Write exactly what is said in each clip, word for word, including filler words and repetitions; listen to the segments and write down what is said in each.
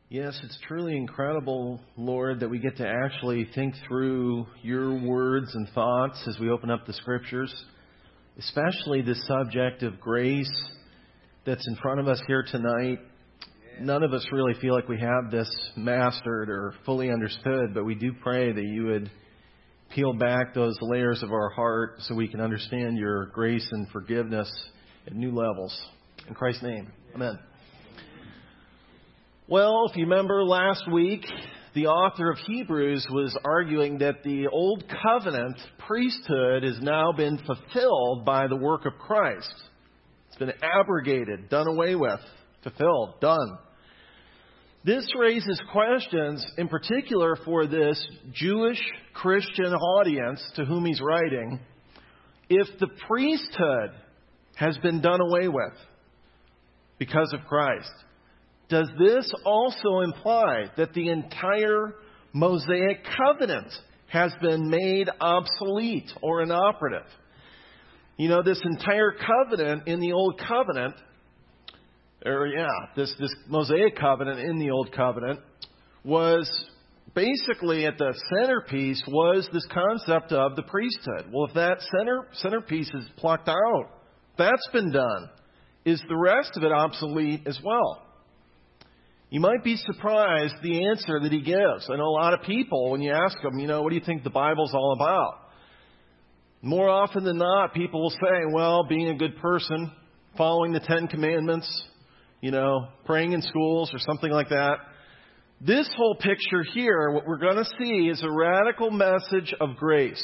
Yes, it's truly incredible, Lord, that we get to actually think through your words and thoughts as we open up the Scriptures, especially the subject of grace that's in front of us here tonight. None of us really feel like we have this mastered or fully understood, but we do pray that you would peel back those layers of our heart so we can understand your grace and forgiveness at new levels. In Christ's name, amen. Well, if you remember last week, the author of Hebrews was arguing that the old covenant priesthood has now been fulfilled by the work of Christ. It's been abrogated, done away with, fulfilled, done. This raises questions in particular for this Jewish Christian audience to whom he's writing. If the priesthood has been done away with because of Christ, does this also imply that the entire Mosaic covenant has been made obsolete or inoperative? You know, this entire covenant in the Old Covenant, or yeah, this, this Mosaic covenant in the Old Covenant was basically at the centerpiece was this concept of the priesthood. Well, if that center centerpiece is plucked out, that's been done. Is the rest of it obsolete as well? You might be surprised the answer that he gives. I know a lot of people, when you ask them, you know, what do you think the Bible's all about? More often than not, people will say, well, being a good person, following the Ten Commandments, you know, praying in schools or something like that. This whole picture here, what we're going to see is a radical message of grace.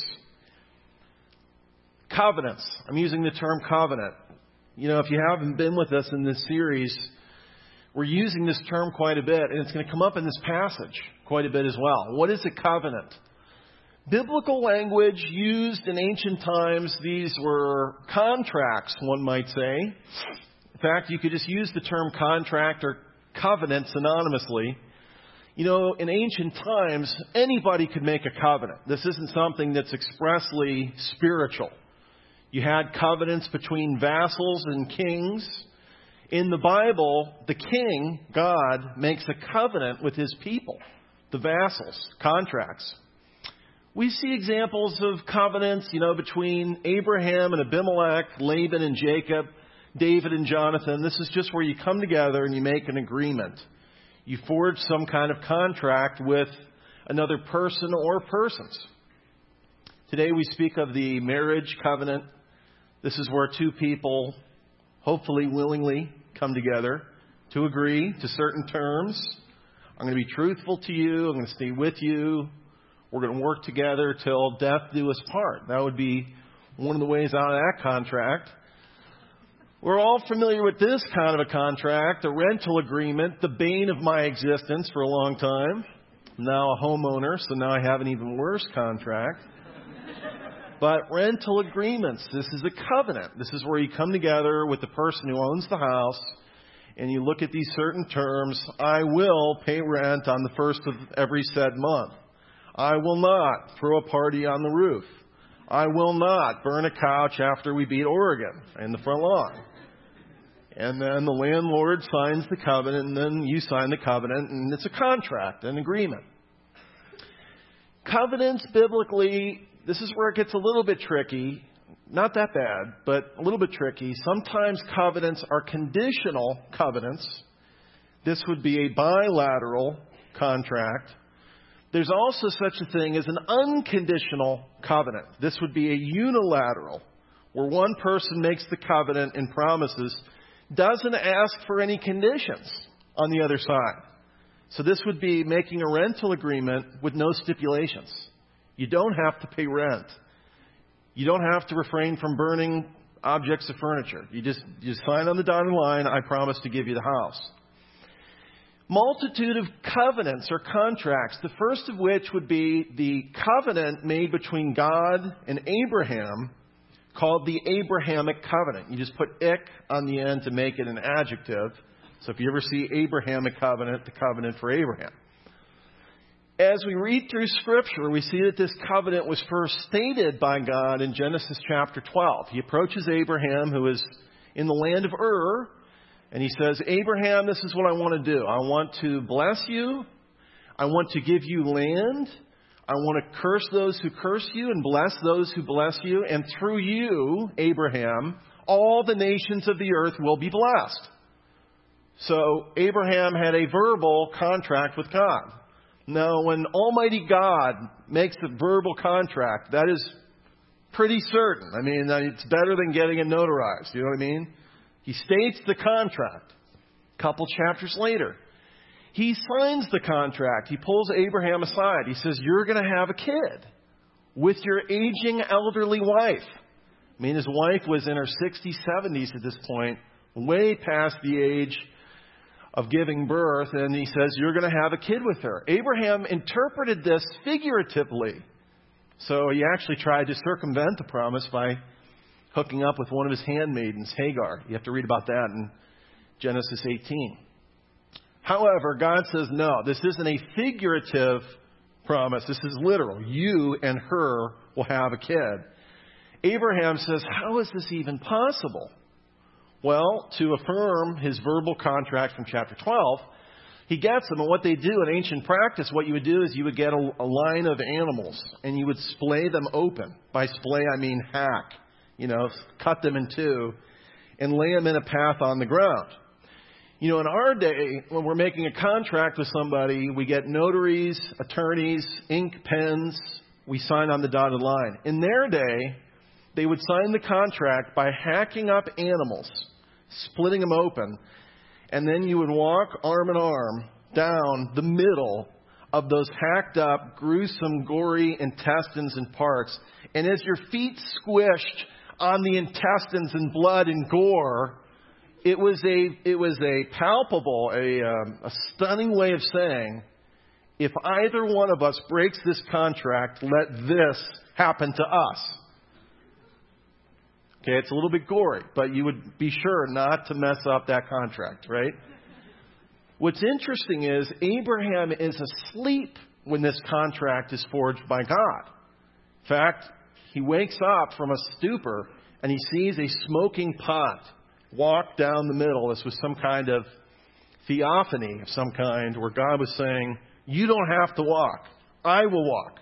Covenants. I'm using the term covenant. You know, if you haven't been with us in this series, we're using this term quite a bit, and it's going to come up in this passage quite a bit as well. What is a covenant? Biblical language used in ancient times, these were contracts, one might say. In fact, you could just use the term contract or covenant synonymously. You know, in ancient times, anybody could make a covenant. This isn't something that's expressly spiritual. You had covenants between vassals and kings. In the Bible, the king, God, makes a covenant with his people, the vassals, contracts. We see examples of covenants, you know, between Abraham and Abimelech, Laban and Jacob, David and Jonathan. This is just where you come together and you make an agreement. You forge some kind of contract with another person or persons. Today we speak of the marriage covenant. This is where two people, hopefully willingly, come together to agree to certain terms. I'm going to be truthful to you. I'm going to stay with you. We're going to work together till death do us part. That would be one of the ways out of that contract. We're all familiar with this kind of a contract, a rental agreement, the bane of my existence for a long time. I'm now a homeowner, so now I have an even worse contract. But rental agreements, this is a covenant. This is where you come together with the person who owns the house and you look at these certain terms. I will pay rent on the first of every said month. I will not throw a party on the roof. I will not burn a couch after we beat Oregon in the front lawn. And then the landlord signs the covenant, and then you sign the covenant, and it's a contract, an agreement. Covenants, biblically, this is where it gets a little bit tricky. Not that bad, but a little bit tricky. Sometimes covenants are conditional covenants. This would be a bilateral contract. There's also such a thing as an unconditional covenant. This would be a unilateral, where one person makes the covenant and promises, doesn't ask for any conditions on the other side. So this would be making a rental agreement with no stipulations. You don't have to pay rent. You don't have to refrain from burning objects of furniture. You just, you sign on the dotted line, I promise to give you the house. Multitude of covenants or contracts, the first of which would be the covenant made between God and Abraham, called the Abrahamic covenant. You just put "ic" on the end to make it an adjective. So if you ever see Abrahamic covenant, the covenant for Abraham. As we read through Scripture, we see that this covenant was first stated by God in Genesis chapter twelve. He approaches Abraham, who is in the land of Ur, And he says, Abraham, this is what I want to do. I want to bless you. I want to give you land. I want to curse those who curse you and bless those who bless you. And through you, Abraham, all the nations of the earth will be blessed. So Abraham had a verbal contract with God. Now, when Almighty God makes a verbal contract, that is pretty certain. I mean, it's better than getting it notarized. You know what I mean? He states the contract. A couple chapters later, he signs the contract. He pulls Abraham aside. He says, you're going to have a kid with your aging elderly wife. I mean, his wife was in her sixties, seventies at this point, way past the age of giving birth. And he says, you're going to have a kid with her. Abraham interpreted this figuratively. So he actually tried to circumvent the promise by hooking up with one of his handmaidens, Hagar. You have to read about that in Genesis eighteen. However, God says, no, this isn't a figurative promise. This is literal. You and her will have a kid. Abraham says, how is this even possible? Well, to affirm his verbal contract from chapter twelve, he gets them. And what they do in ancient practice, what you would do is you would get a, a line of animals and you would splay them open. By splay, I mean hack. You know, cut them in two and lay them in a path on the ground. You know, in our day, when we're making a contract with somebody, we get notaries, attorneys, ink pens. We sign on the dotted line. In their day, they would sign the contract by hacking up animals, splitting them open, and then you would walk arm in arm down the middle of those hacked up, gruesome, gory intestines and parts. And as your feet squished on the intestines and blood and gore, it was a it was a palpable, a, um, a stunning way of saying, if either one of us breaks this contract, let this happen to us. Okay, it's a little bit gory, but you would be sure not to mess up that contract, right? What's interesting is Abraham is asleep when this contract is forged by God. In fact, he wakes up from a stupor and he sees a smoking pot walk down the middle. This was some kind of theophany of some kind where God was saying, you don't have to walk. I will walk.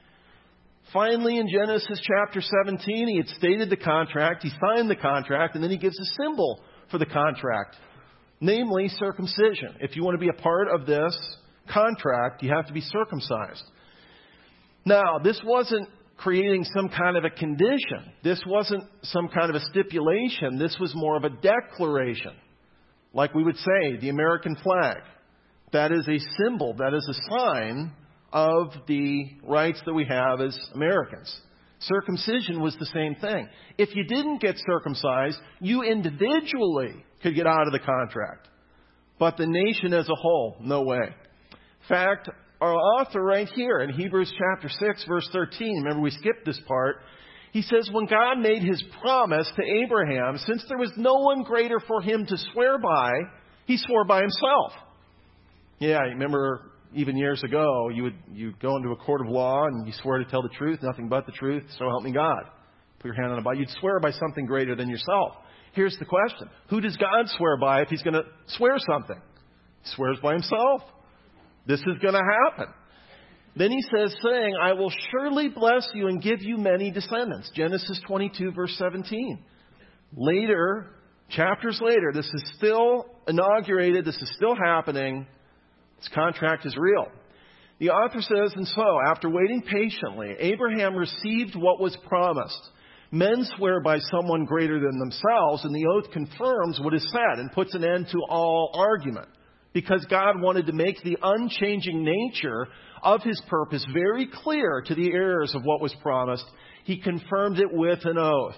Finally, in Genesis chapter seventeen, he had stated the contract. He signed the contract, and then he gives a symbol for the contract, namely circumcision. If you want to be a part of this contract, you have to be circumcised. Now, this wasn't creating some kind of a condition. This wasn't some kind of a stipulation. This was more of a declaration. Like we would say, the American flag. That is a symbol. That is a sign of the rights that we have as Americans. Circumcision was the same thing. If you didn't get circumcised, you individually could get out of the contract. But the nation as a whole, no way. In fact, our author right here in Hebrews chapter six, verse thirteen, remember we skipped this part, he says, when God made his promise to Abraham, since there was no one greater for him to swear by, he swore by himself. Yeah, you remember even years ago, you would you go into a court of law and you swear to tell the truth, nothing but the truth, so help me God. Put your hand on the Bible. You'd swear by something greater than yourself. Here's the question. Who does God swear by if he's going to swear something? He swears by himself. This is going to happen. Then he says, saying, I will surely bless you and give you many descendants. Genesis twenty-two, verse seventeen. Later, chapters later, this is still inaugurated. This is still happening. This contract is real. The author says, and so, after waiting patiently, Abraham received what was promised. Men swear by someone greater than themselves, and the oath confirms what is said and puts an end to all argument. Because God wanted to make the unchanging nature of his purpose very clear to the heirs of what was promised, he confirmed it with an oath.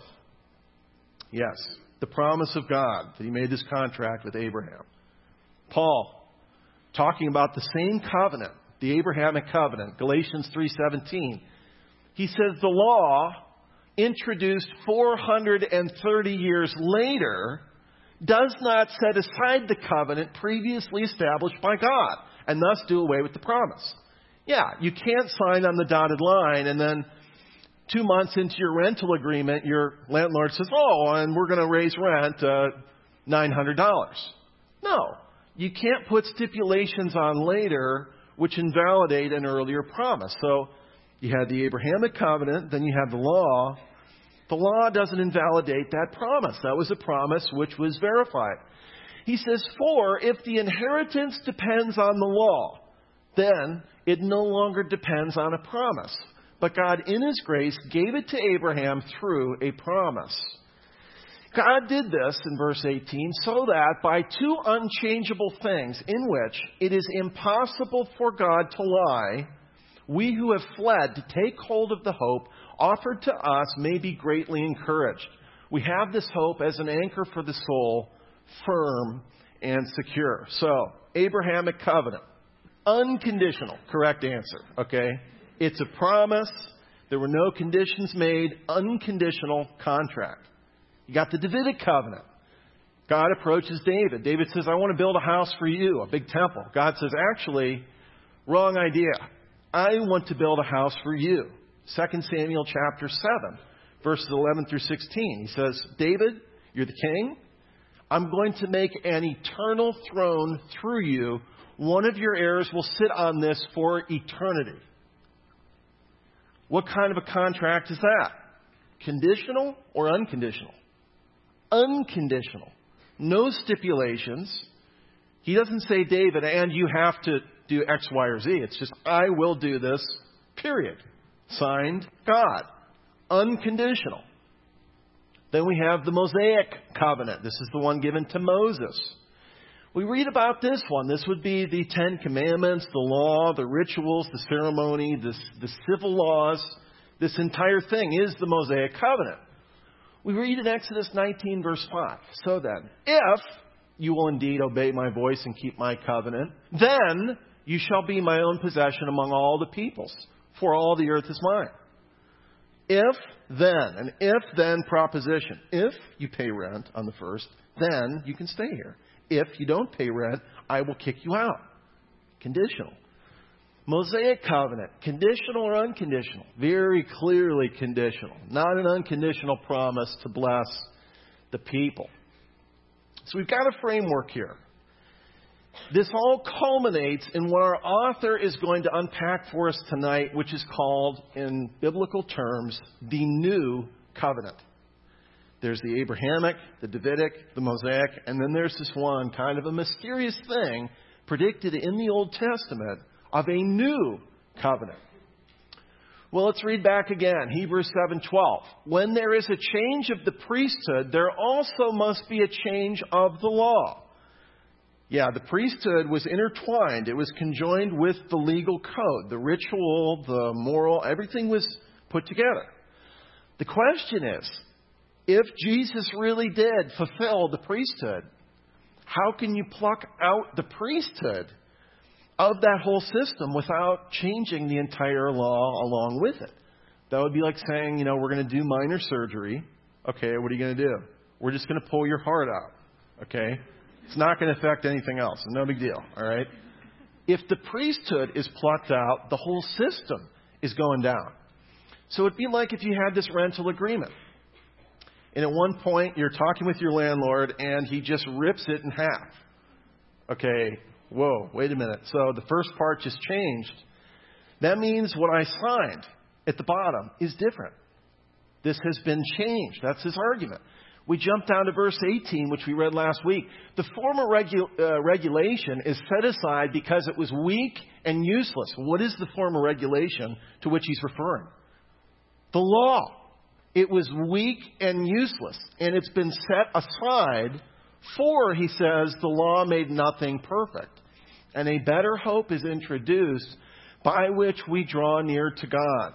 Yes, the promise of God that he made this contract with Abraham. Paul, talking about the same covenant, the Abrahamic covenant, Galatians three seventeen, he says the law, introduced four hundred thirty years later, does not set aside the covenant previously established by God and thus do away with the promise. Yeah, you can't sign on the dotted line and then two months into your rental agreement, your landlord says, oh, and we're going to raise rent uh, nine hundred dollars. No. You can't put stipulations on later which invalidate an earlier promise. So you had the Abrahamic covenant, then you have the law. The law doesn't invalidate that promise. That was a promise which was verified. He says, for if the inheritance depends on the law, then it no longer depends on a promise. But God, in His grace, gave it to Abraham through a promise. God did this, in verse eighteen, so that by two unchangeable things in which it is impossible for God to lie, we who have fled to take hold of the hope offered to us may be greatly encouraged. We have this hope as an anchor for the soul, firm and secure. So, Abrahamic covenant. Unconditional. Correct answer. Okay? It's a promise. There were no conditions made. Unconditional contract. You got the Davidic covenant. God approaches David. David says, I want to build a house for you, a big temple. God says, actually, wrong idea. I want to build a house for you. Second Samuel chapter seven, verses eleven through sixteen. He says, David, you're the king. I'm going to make an eternal throne through you. One of your heirs will sit on this for eternity. What kind of a contract is that? Conditional or unconditional? Unconditional. No stipulations. He doesn't say, David, and you have to do X, Y, or Z. It's just, I will do this, period. Signed, God. Unconditional. Then we have the Mosaic covenant. This is the one given to Moses. We read about this one. This would be the Ten Commandments, the law, the rituals, the ceremony, the, the civil laws. This entire thing is the Mosaic covenant. We read in Exodus nineteen, verse five. So then, if you will indeed obey my voice and keep my covenant, then you shall be my own possession among all the peoples, for all the earth is mine. If then, an if-then proposition. If you pay rent on the first, then you can stay here. If you don't pay rent, I will kick you out. Conditional. Mosaic covenant, conditional or unconditional? Very clearly conditional. Not an unconditional promise to bless the people. So we've got a framework here. This all culminates in what our author is going to unpack for us tonight, which is called, in biblical terms, the New Covenant. There's the Abrahamic, the Davidic, the Mosaic, and then there's this one kind of a mysterious thing predicted in the Old Testament of a new covenant. Well, let's read back again. Hebrews seven twelve. When there is a change of the priesthood, there also must be a change of the law. Yeah, the priesthood was intertwined. It was conjoined with the legal code, the ritual, the moral, everything was put together. The question is, if Jesus really did fulfill the priesthood, how can you pluck out the priesthood of that whole system without changing the entire law along with it? That would be like saying, you know, we're going to do minor surgery. Okay, what are you going to do? We're just going to pull your heart out. Okay? It's not going to affect anything else. No big deal. All right? If the priesthood is plucked out, the whole system is going down. So it'd be like if you had this rental agreement. And at one point, you're talking with your landlord, and he just rips it in half. Okay, whoa, wait a minute. So the first part just changed. That means what I signed at the bottom is different. This has been changed. That's his argument. We jump down to verse eighteen, which we read last week. The former regu- uh, regulation is set aside because it was weak and useless. What is the former regulation to which he's referring? The law. It was weak and useless, and it's been set aside for, he says, the law made nothing perfect. And a better hope is introduced by which we draw near to God.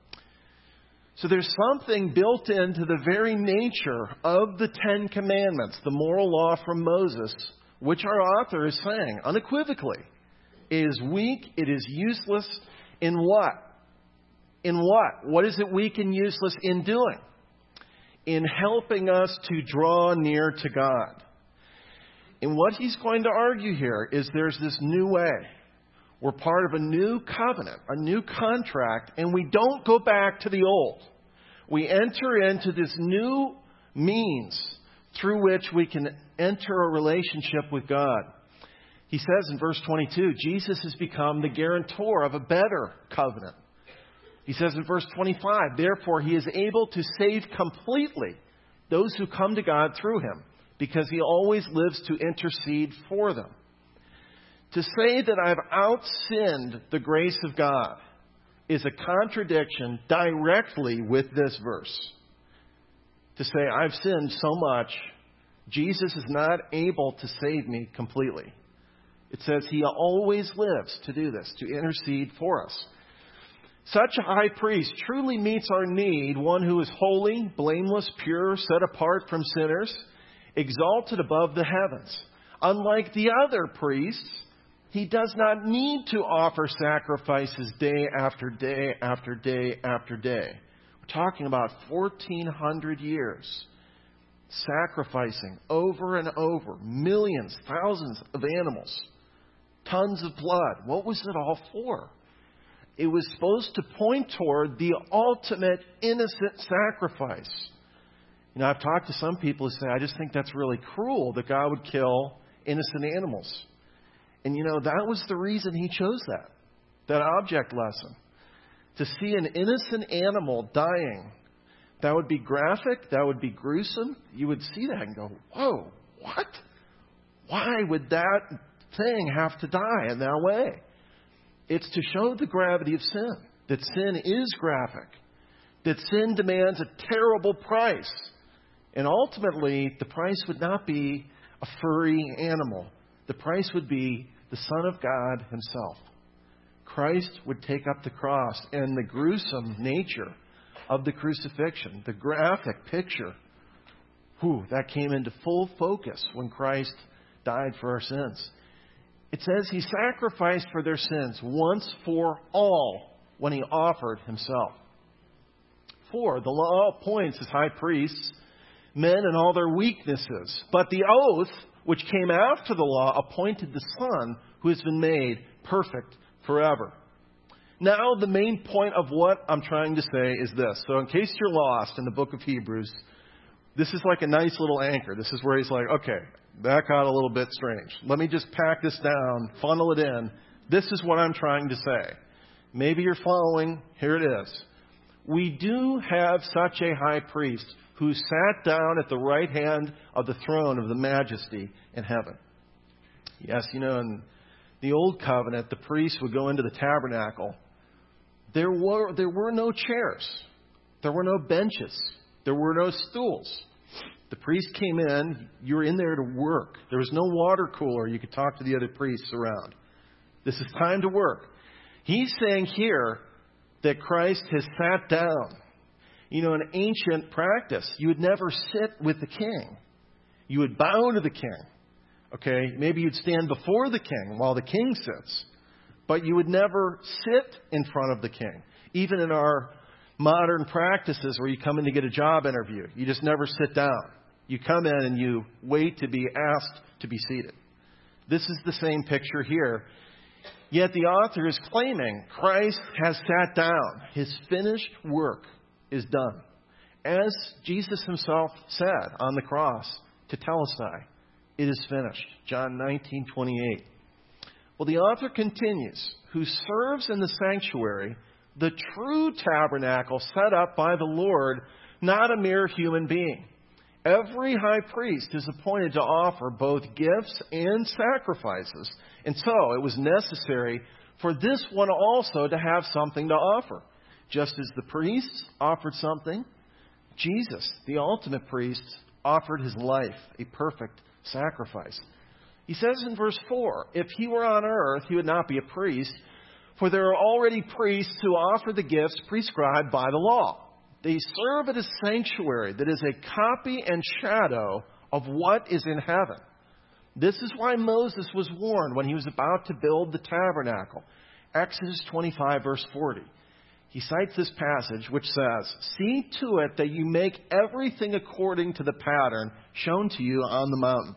So there's something built into the very nature of the Ten Commandments, the moral law from Moses, which our author is saying unequivocally, it is weak, it is useless in what? In what? What is it weak and useless in doing? In helping us to draw near to God. And what he's going to argue here is there's this new way. We're part of a new covenant, a new contract, and we don't go back to the old. We enter into this new means through which we can enter a relationship with God. He says in verse twenty-two, Jesus has become the guarantor of a better covenant. He says in verse twenty-five, therefore he is able to save completely those who come to God through him, because he always lives to intercede for them. To say that I've outsinned the grace of God is a contradiction directly with this verse. To say I've sinned so much, Jesus is not able to save me completely. It says he always lives to do this, to intercede for us. Such a high priest truly meets our need, one who is holy, blameless, pure, set apart from sinners, exalted above the heavens. Unlike the other priests, he does not need to offer sacrifices day after day after day after day. We're talking about fourteen hundred years sacrificing over and over millions, thousands of animals, tons of blood. What was it all for? It was supposed to point toward the ultimate innocent sacrifice. You know, I've talked to some people who say, I just think that's really cruel that God would kill innocent animals. And, you know, that was the reason he chose that, that object lesson. To see an innocent animal dying, that would be graphic, that would be gruesome. You would see that and go, whoa, what? Why would that thing have to die in that way? It's to show the gravity of sin, that sin is graphic, that sin demands a terrible price. And ultimately, the price would not be a furry animal. The price would be the Son of God himself. Christ would take up the cross, and the gruesome nature of the crucifixion, the graphic picture, whew, that came into full focus when Christ died for our sins. It says he sacrificed for their sins once for all when he offered himself. For the law appoints as high priests men in all their weaknesses, but the oath which came after the law appointed the Son who has been made perfect forever. Now the main point of what I'm trying to say is this. So in case you're lost in the book of Hebrews, this is like a nice little anchor. This is where he's like, okay, that got a little bit strange. Let me just pack this down, funnel it in. This is what I'm trying to say. Maybe you're following. Here it is. We do have such a high priest who sat down at the right hand of the throne of the majesty in heaven. Yes, you know, in the old covenant, the priest would go into the tabernacle. There were, there were no chairs. There were no benches. There were no stools. The priest came in. You were in there to work. There was no water cooler. You could talk to the other priests around. This is time to work. He's saying here that Christ has sat down. You know, in ancient practice, you would never sit with the king. You would bow to the king. Okay, maybe you'd stand before the king while the king sits. But you would never sit in front of the king. Even in our modern practices where you come in to get a job interview, you just never sit down. You come in and you wait to be asked to be seated. This is the same picture here. Yet the author is claiming Christ has sat down. His finished work is done. As Jesus himself said on the cross to Telestai, it is finished. John nineteen twenty-eight. Well, the author continues, who serves in the sanctuary, the true tabernacle set up by the Lord, not a mere human being. Every high priest is appointed to offer both gifts and sacrifices. And so it was necessary for this one also to have something to offer. Just as the priests offered something, Jesus, the ultimate priest, offered his life, a perfect sacrifice. He says in verse four, if he were on earth, he would not be a priest, for there are already priests who offer the gifts prescribed by the law. They serve at a sanctuary that is a copy and shadow of what is in heaven. This is why Moses was warned when he was about to build the tabernacle. Exodus twenty-five, verse forty. He cites this passage which says, see to it that you make everything according to the pattern shown to you on the mountain.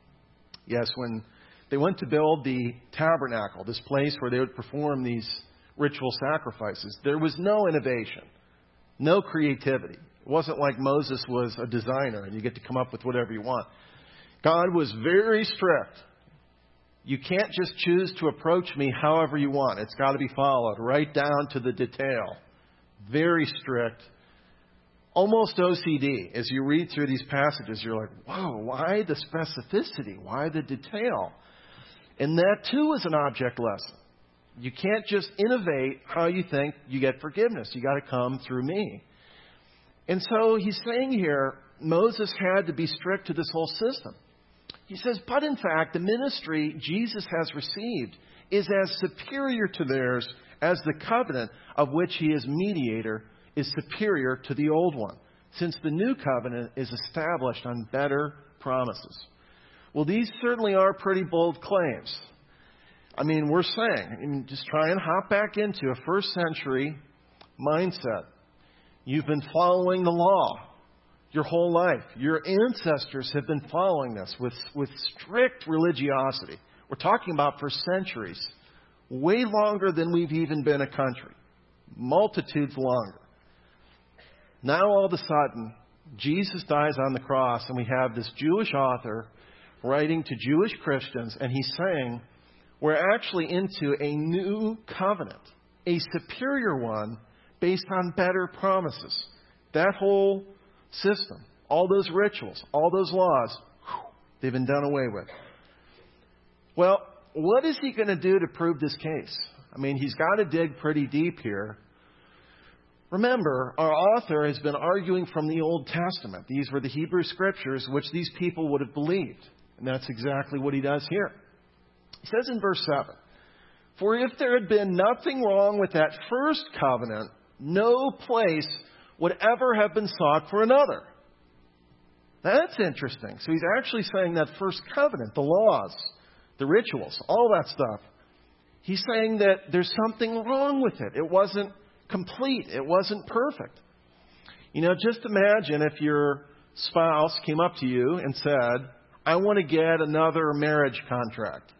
Yes, when they went to build the tabernacle, this place where they would perform these ritual sacrifices, there was no innovation, no creativity. It wasn't like Moses was a designer and you get to come up with whatever you want. God was very strict. You can't just choose to approach me however you want. It's got to be followed right down to the detail. Very strict. Almost O C D. As you read through these passages, you're like, whoa, why the specificity? Why the detail? And that too is an object lesson. You can't just innovate how you think you get forgiveness. You got to come through me. And so he's saying here, Moses had to be strict to this whole system. He says, but in fact, the ministry Jesus has received is as superior to theirs as the covenant of which he is mediator is superior to the old one, since the new covenant is established on better promises. Well, these certainly are pretty bold claims. I mean, we're saying, I mean, just try and hop back into a first century mindset. You've been following the law your whole life. Your ancestors have been following this with, with strict religiosity. We're talking about for centuries, way longer than we've even been a country, multitudes longer. Now all of a sudden, Jesus dies on the cross and we have this Jewish author writing to Jewish Christians, and he's saying, we're actually into a new covenant, a superior one based on better promises. That whole system, all those rituals, all those laws, whew, they've been done away with. Well, what is he going to do to prove this case? I mean, he's got to dig pretty deep here. Remember, our author has been arguing from the Old Testament. These were the Hebrew Scriptures which these people would have believed. And that's exactly what he does here. He says in verse seven, for if there had been nothing wrong with that first covenant, no place would ever have been sought for another. That's interesting. So he's actually saying that first covenant, the laws, the rituals, all that stuff, he's saying that there's something wrong with it. It wasn't complete. It wasn't perfect. You know, just imagine if your spouse came up to you and said, I want to get another marriage contract.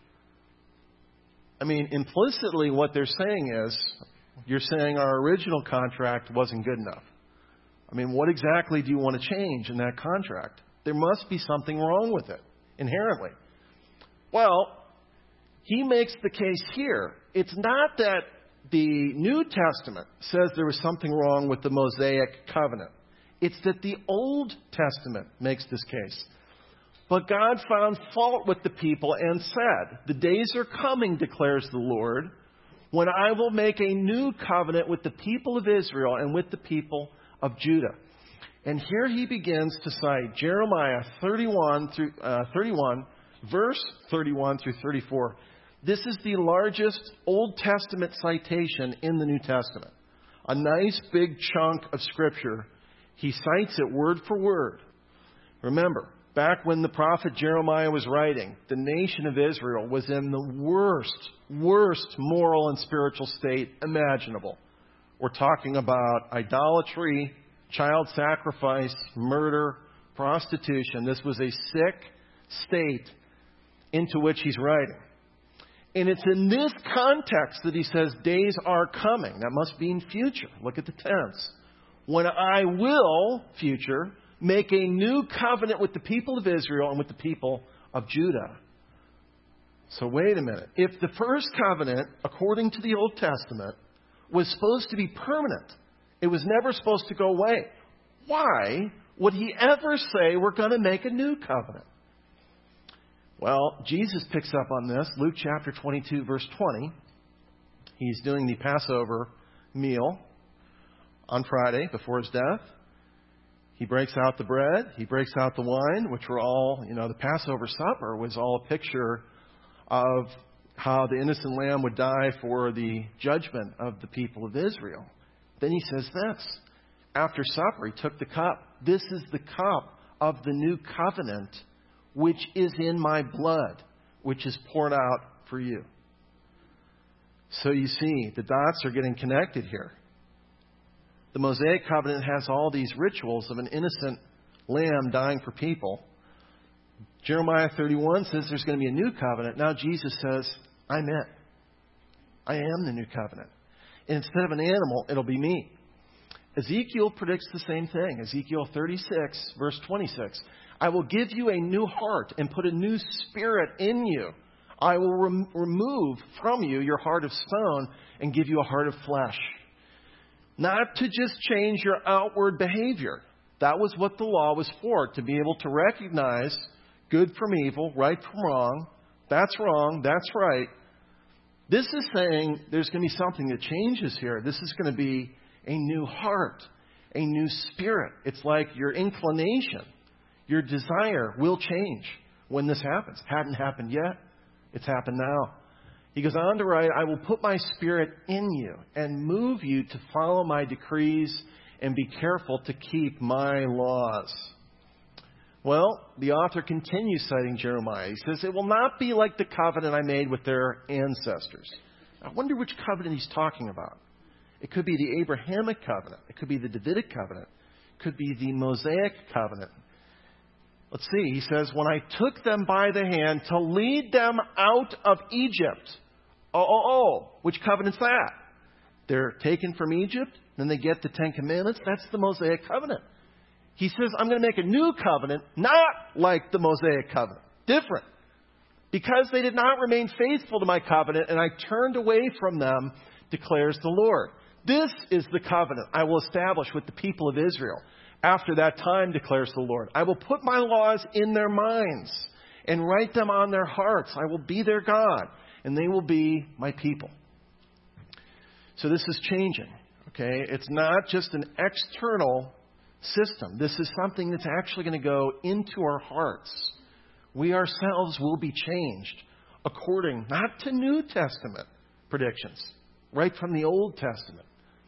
I mean, implicitly what they're saying is, you're saying our original contract wasn't good enough. I mean, what exactly do you want to change in that contract? There must be something wrong with it, inherently. Well, he makes the case here. It's not that the New Testament says there was something wrong with the Mosaic covenant. It's that the Old Testament makes this case. But God found fault with the people and said, the days are coming, declares the Lord, when I will make a new covenant with the people of Israel and with the people of Judah. And here he begins to cite Jeremiah thirty-one through uh, thirty-one, verse thirty-one through thirty-four. This is the largest Old Testament citation in the New Testament. A nice big chunk of Scripture. He cites it word for word. Remember, back when the prophet Jeremiah was writing, the nation of Israel was in the worst, worst moral and spiritual state imaginable. We're talking about idolatry, child sacrifice, murder, prostitution. This was a sick state into which he's writing. And it's in this context that he says, days are coming. That must be in future. Look at the tense. When I will, future, make a new covenant with the people of Israel and with the people of Judah. So wait a minute. If the first covenant, according to the Old Testament, was supposed to be permanent, it was never supposed to go away, why would he ever say we're going to make a new covenant? Well, Jesus picks up on this. Luke chapter twenty-two, verse twenty. He's doing the Passover meal on Friday before his death. He breaks out the bread. He breaks out the wine, which were all, you know, the Passover supper was all a picture of how the innocent lamb would die for the judgment of the people of Israel. Then he says this. After supper, he took the cup. This is the cup of the new covenant, which is in my blood, which is poured out for you. So you see, the dots are getting connected here. The Mosaic covenant has all these rituals of an innocent lamb dying for people. Jeremiah thirty-one says there's going to be a new covenant. Now Jesus says, I'm it. I am the new covenant. And instead of an animal, it'll be me. Ezekiel predicts the same thing. Ezekiel thirty-six, verse twenty-six. I will give you a new heart and put a new spirit in you. I will rem- remove from you your heart of stone and give you a heart of flesh. Not to just change your outward behavior. That was what the law was for, to be able to recognize good from evil, right from wrong. That's wrong, that's right. This is saying there's going to be something that changes here. This is going to be a new heart, a new spirit. It's like your inclination, your desire will change when this happens. Hadn't happened yet. It's happened now. He goes on to write, I will put my spirit in you and move you to follow my decrees and be careful to keep my laws. Well, the author continues citing Jeremiah. He says, it will not be like the covenant I made with their ancestors. I wonder which covenant he's talking about. It could be the Abrahamic covenant. It could be the Davidic covenant. It could be the Mosaic covenant. Let's see. He says, when I took them by the hand to lead them out of Egypt. Oh, oh, oh. Which covenant's that? They're taken from Egypt. Then they get the Ten Commandments. That's the Mosaic covenant. He says, I'm going to make a new covenant, not like the Mosaic covenant. Different. Because they did not remain faithful to my covenant, and I turned away from them, declares the Lord. This is the covenant I will establish with the people of Israel. After that time, declares the Lord, I will put my laws in their minds and write them on their hearts. I will be their God, and they will be my people. So this is changing. Okay? It's not just an external system. This is something that's actually going to go into our hearts. We ourselves will be changed according not to New Testament predictions, right from the Old Testament.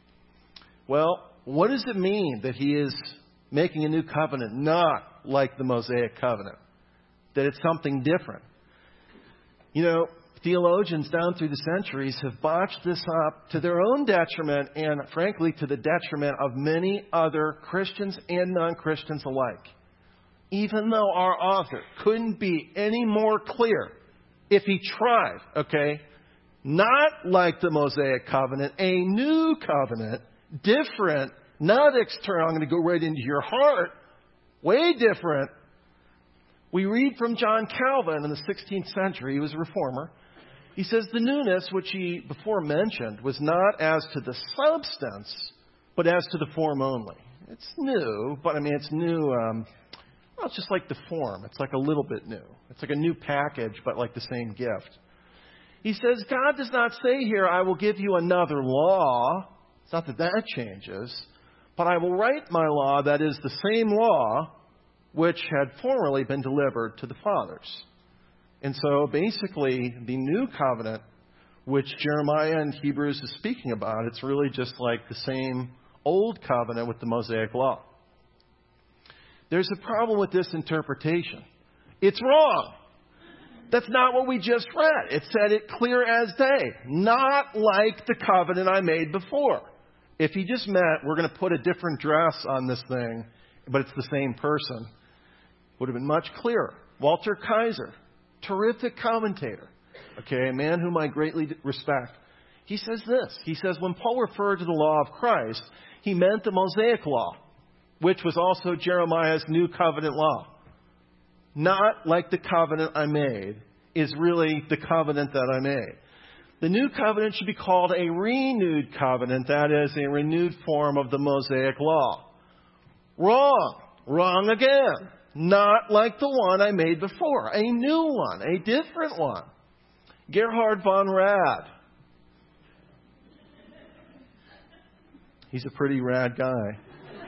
Well, what does it mean that he is making a new covenant not like the Mosaic covenant? That it's something different? You know, theologians down through the centuries have botched this up to their own detriment and, frankly, to the detriment of many other Christians and non-Christians alike. Even though our author couldn't be any more clear if he tried, okay? Not like the Mosaic covenant, a new covenant, different, not external. I'm going to go right into your heart. Way different. We read from John Calvin in the sixteenth century. He was a reformer. He says the newness, which he before mentioned, was not as to the substance, but as to the form only. It's new, but I mean, it's new. Um, well, it's just like the form. It's like a little bit new. It's like a new package, but like the same gift. He says, God does not say here, I will give you another law. It's not that that changes, but I will write my law, that is the same law, which had formerly been delivered to the fathers. And so basically, the new covenant, which Jeremiah and Hebrews is speaking about, it's really just like the same old covenant with the Mosaic law. There's a problem with this interpretation. It's wrong. That's not what we just read. It said it clear as day. Not like the covenant I made before. If he just meant we're going to put a different dress on this thing, but it's the same person, would have been much clearer. Walter Kaiser, terrific commentator, okay, a man whom I greatly respect. He says this. He says, when Paul referred to the law of Christ, he meant the Mosaic law, which was also Jeremiah's new covenant law. Not like the covenant I made is really the covenant that I made. The new covenant should be called a renewed covenant. That is a renewed form of the Mosaic law. Wrong. Wrong again. Not like the one I made before. A new one. A different one. Gerhard von Rad. He's a pretty rad guy.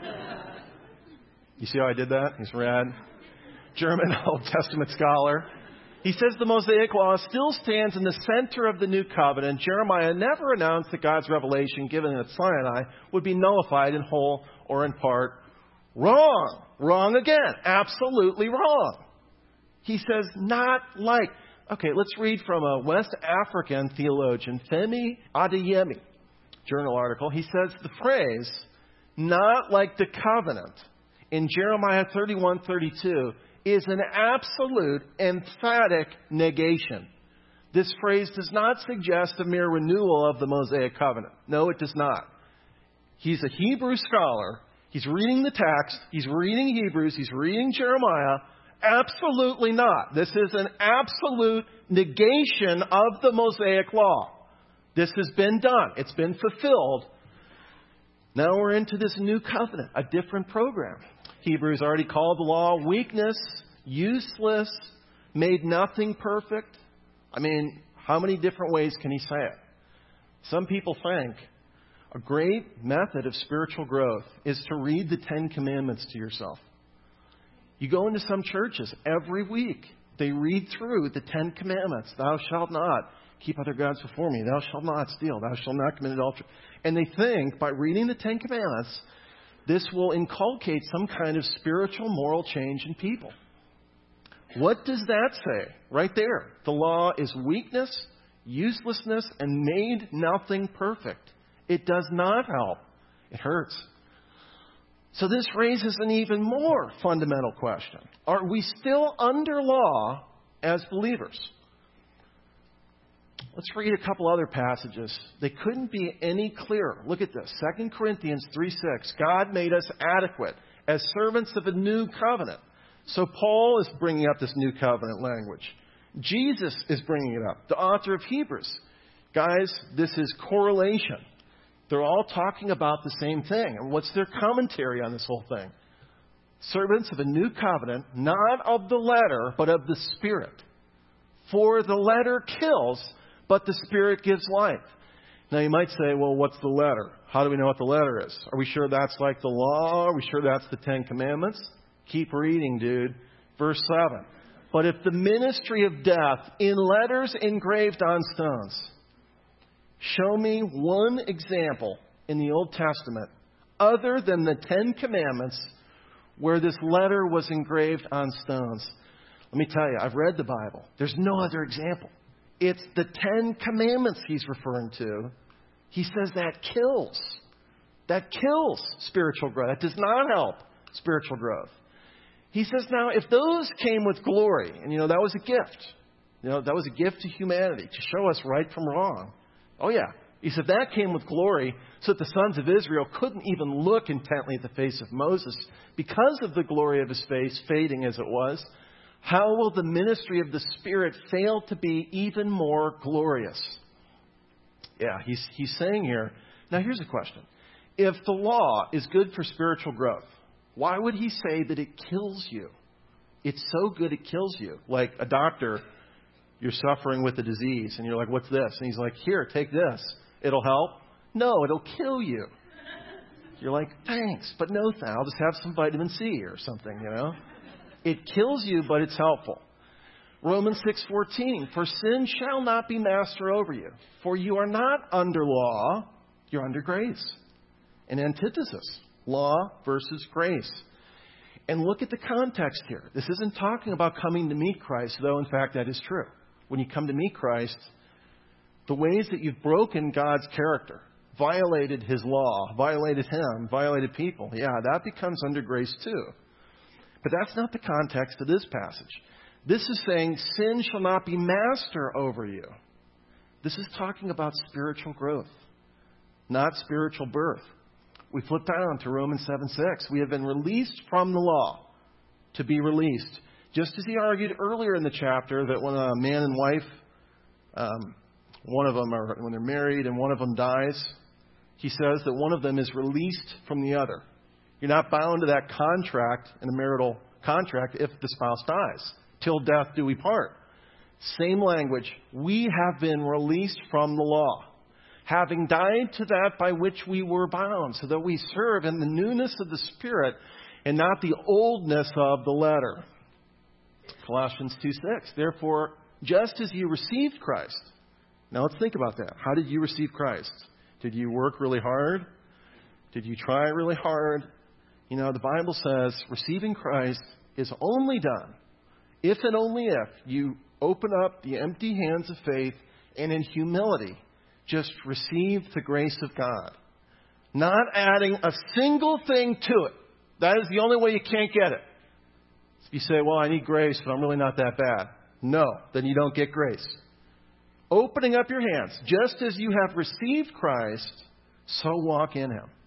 You see how I did that? He's rad. German Old Testament scholar. He says the Mosaic law still stands in the center of the new covenant. Jeremiah never announced that God's revelation given at Sinai would be nullified in whole or in part. Wrong. Wrong again. Absolutely wrong. He says not like. Okay, let's read from a West African theologian, Femi Adeyemi, journal article. He says the phrase, not like the covenant, in Jeremiah thirty-one thirty-two, is an absolute, emphatic negation. This phrase does not suggest a mere renewal of the Mosaic covenant. No, it does not. He's a Hebrew scholar. He's reading the text. He's reading Hebrews. He's reading Jeremiah. Absolutely not. This is an absolute negation of the Mosaic law. This has been done. It's been fulfilled. Now we're into this new covenant, a different program. Hebrews already called the law weakness, useless, made nothing perfect. I mean, how many different ways can he say it? Some people think a great method of spiritual growth is to read the Ten Commandments to yourself. You go into some churches every week. They read through the Ten Commandments. Thou shalt not keep other gods before me. Thou shalt not steal. Thou shalt not commit adultery. And they think by reading the Ten Commandments, this will inculcate some kind of spiritual moral change in people. What does that say? Right there. The law is weakness, uselessness, and made nothing perfect. It does not help. It hurts. So this raises an even more fundamental question. Are we still under law as believers? Let's read a couple other passages. They couldn't be any clearer. Look at this. Second Corinthians three six. God made us adequate as servants of a new covenant. So Paul is bringing up this new covenant language. Jesus is bringing it up. The author of Hebrews. Guys, this is correlation. They're all talking about the same thing. And what's their commentary on this whole thing? Servants of a new covenant, not of the letter, but of the Spirit. For the letter kills, but the Spirit gives life. Now you might say, well, what's the letter? How do we know what the letter is? Are we sure that's like the law? Are we sure that's the Ten Commandments? Keep reading, dude. Verse seven. But if the ministry of death in letters engraved on stones, show me one example in the Old Testament other than the Ten Commandments where this letter was engraved on stones. Let me tell you, I've read the Bible. There's no other example. It's the Ten Commandments he's referring to. He says that kills. That kills spiritual growth. That does not help spiritual growth. He says, now, if those came with glory, and, you know, that was a gift. You know, that was a gift to humanity to show us right from wrong. Oh, yeah. He said that came with glory so that the sons of Israel couldn't even look intently at the face of Moses because of the glory of his face fading as it was. How will the ministry of the Spirit fail to be even more glorious? Yeah, he's, he's saying here. Now, here's a question. If the law is good for spiritual growth, why would he say that it kills you? It's so good it kills you. Like a doctor, you're suffering with a disease, and you're like, what's this? And he's like, here, take this. It'll help. No, it'll kill you. You're like, thanks, but no thanks. I'll just have some vitamin C or something, you know. It kills you, but it's helpful. Romans six fourteen, for sin shall not be master over you, for you are not under law, you're under grace. An antithesis, law versus grace. And look at the context here. This isn't talking about coming to meet Christ, though in fact that is true. When you come to meet Christ, the ways that you've broken God's character, violated His law, violated Him, violated people, yeah, that becomes under grace too. But that's not the context of this passage. This is saying sin shall not be master over you. This is talking about spiritual growth, not spiritual birth. We flip down to Romans seven six. We have been released from the law to be released. Just as he argued earlier in the chapter that when a man and wife, um, one of them are when they're married and one of them dies, he says that one of them is released from the other. You're not bound to that contract in a marital contract if the spouse dies. Till death do we part. Same language. We have been released from the law, having died to that by which we were bound, so that we serve in the newness of the Spirit and not the oldness of the letter. Colossians two six. Therefore, just as you received Christ. Now let's think about that. How did you receive Christ? Did you work really hard? Did you try really hard? You know, the Bible says receiving Christ is only done if and only if you open up the empty hands of faith and in humility just receive the grace of God. Not adding a single thing to it. That is the only way you can't get it. If you say, well, I need grace, but I'm really not that bad. No, then you don't get grace. Opening up your hands, just as you have received Christ, so walk in Him.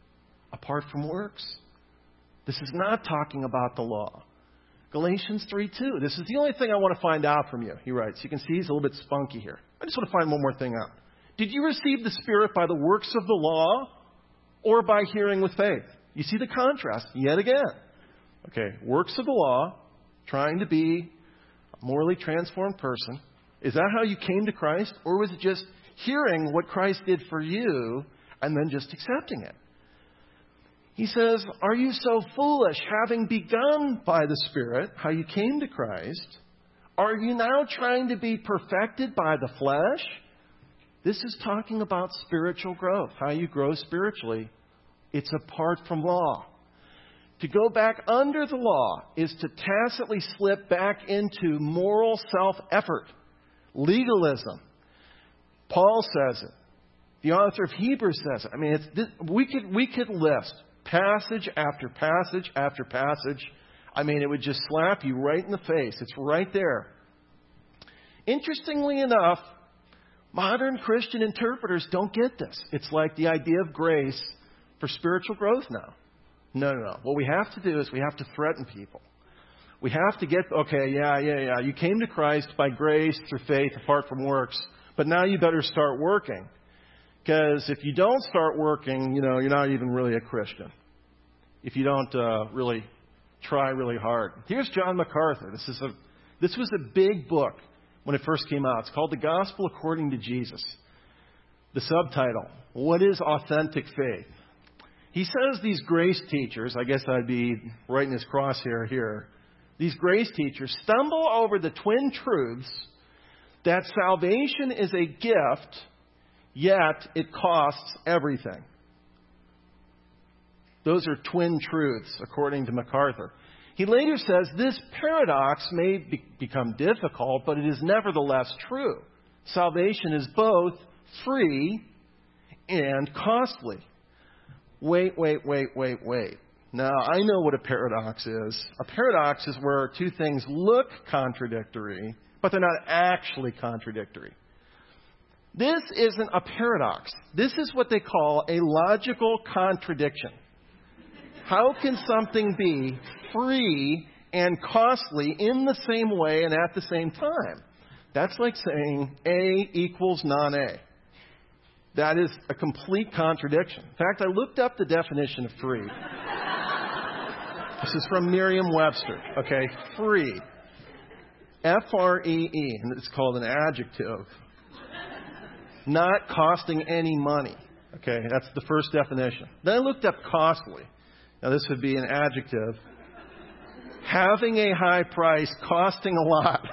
apart from works. This is not talking about the law. Galatians three two. This is the only thing I want to find out from you, he writes. You can see he's a little bit spunky here. I just want to find one more thing out. Did you receive the Spirit by the works of the law or by hearing with faith? You see the contrast yet again. Okay, works of the law, trying to be a morally transformed person. Is that how you came to Christ? Or was it just hearing what Christ did for you and then just accepting it? He says, are you so foolish, having begun by the Spirit, how you came to Christ? Are you now trying to be perfected by the flesh? This is talking about spiritual growth, how you grow spiritually. It's apart from law. To go back under the law is to tacitly slip back into moral self-effort, legalism. Paul says it. The author of Hebrews says it. I mean, it's, we could we could list passage after passage after passage. I mean, it would just slap you right in the face. It's right there. Interestingly enough, modern Christian interpreters don't get this. It's like the idea of grace for spiritual growth now. No, no, no. What we have to do is we have to threaten people. We have to get, okay, yeah, yeah, yeah. You came to Christ by grace through faith apart from works, but now you better start working. Because if you don't start working, you know, you're not even really a Christian. If you don't uh, really try really hard. Here's John MacArthur. This is a, this was a big book when it first came out. It's called The Gospel According to Jesus. The subtitle, What is Authentic Faith? He says these grace teachers, I guess I'd be writing his crosshair here, these grace teachers stumble over the twin truths that salvation is a gift, yet it costs everything. Those are twin truths, according to MacArthur. He later says this paradox may be- become difficult, but it is nevertheless true. Salvation is both free and costly. Wait, wait, wait, wait, wait. Now, I know what a paradox is. A paradox is where two things look contradictory, but they're not actually contradictory. This isn't a paradox. This is what they call a logical contradiction. How can something be free and costly in the same way and at the same time? That's like saying A equals non-A. That is a complete contradiction. In fact, I looked up the definition of free. This is from Merriam-Webster. Okay, free. F R E E, and it's called an adjective. Not costing any money. Okay, that's the first definition. Then I looked up costly. Now this would be an adjective. Having a high price, costing a lot.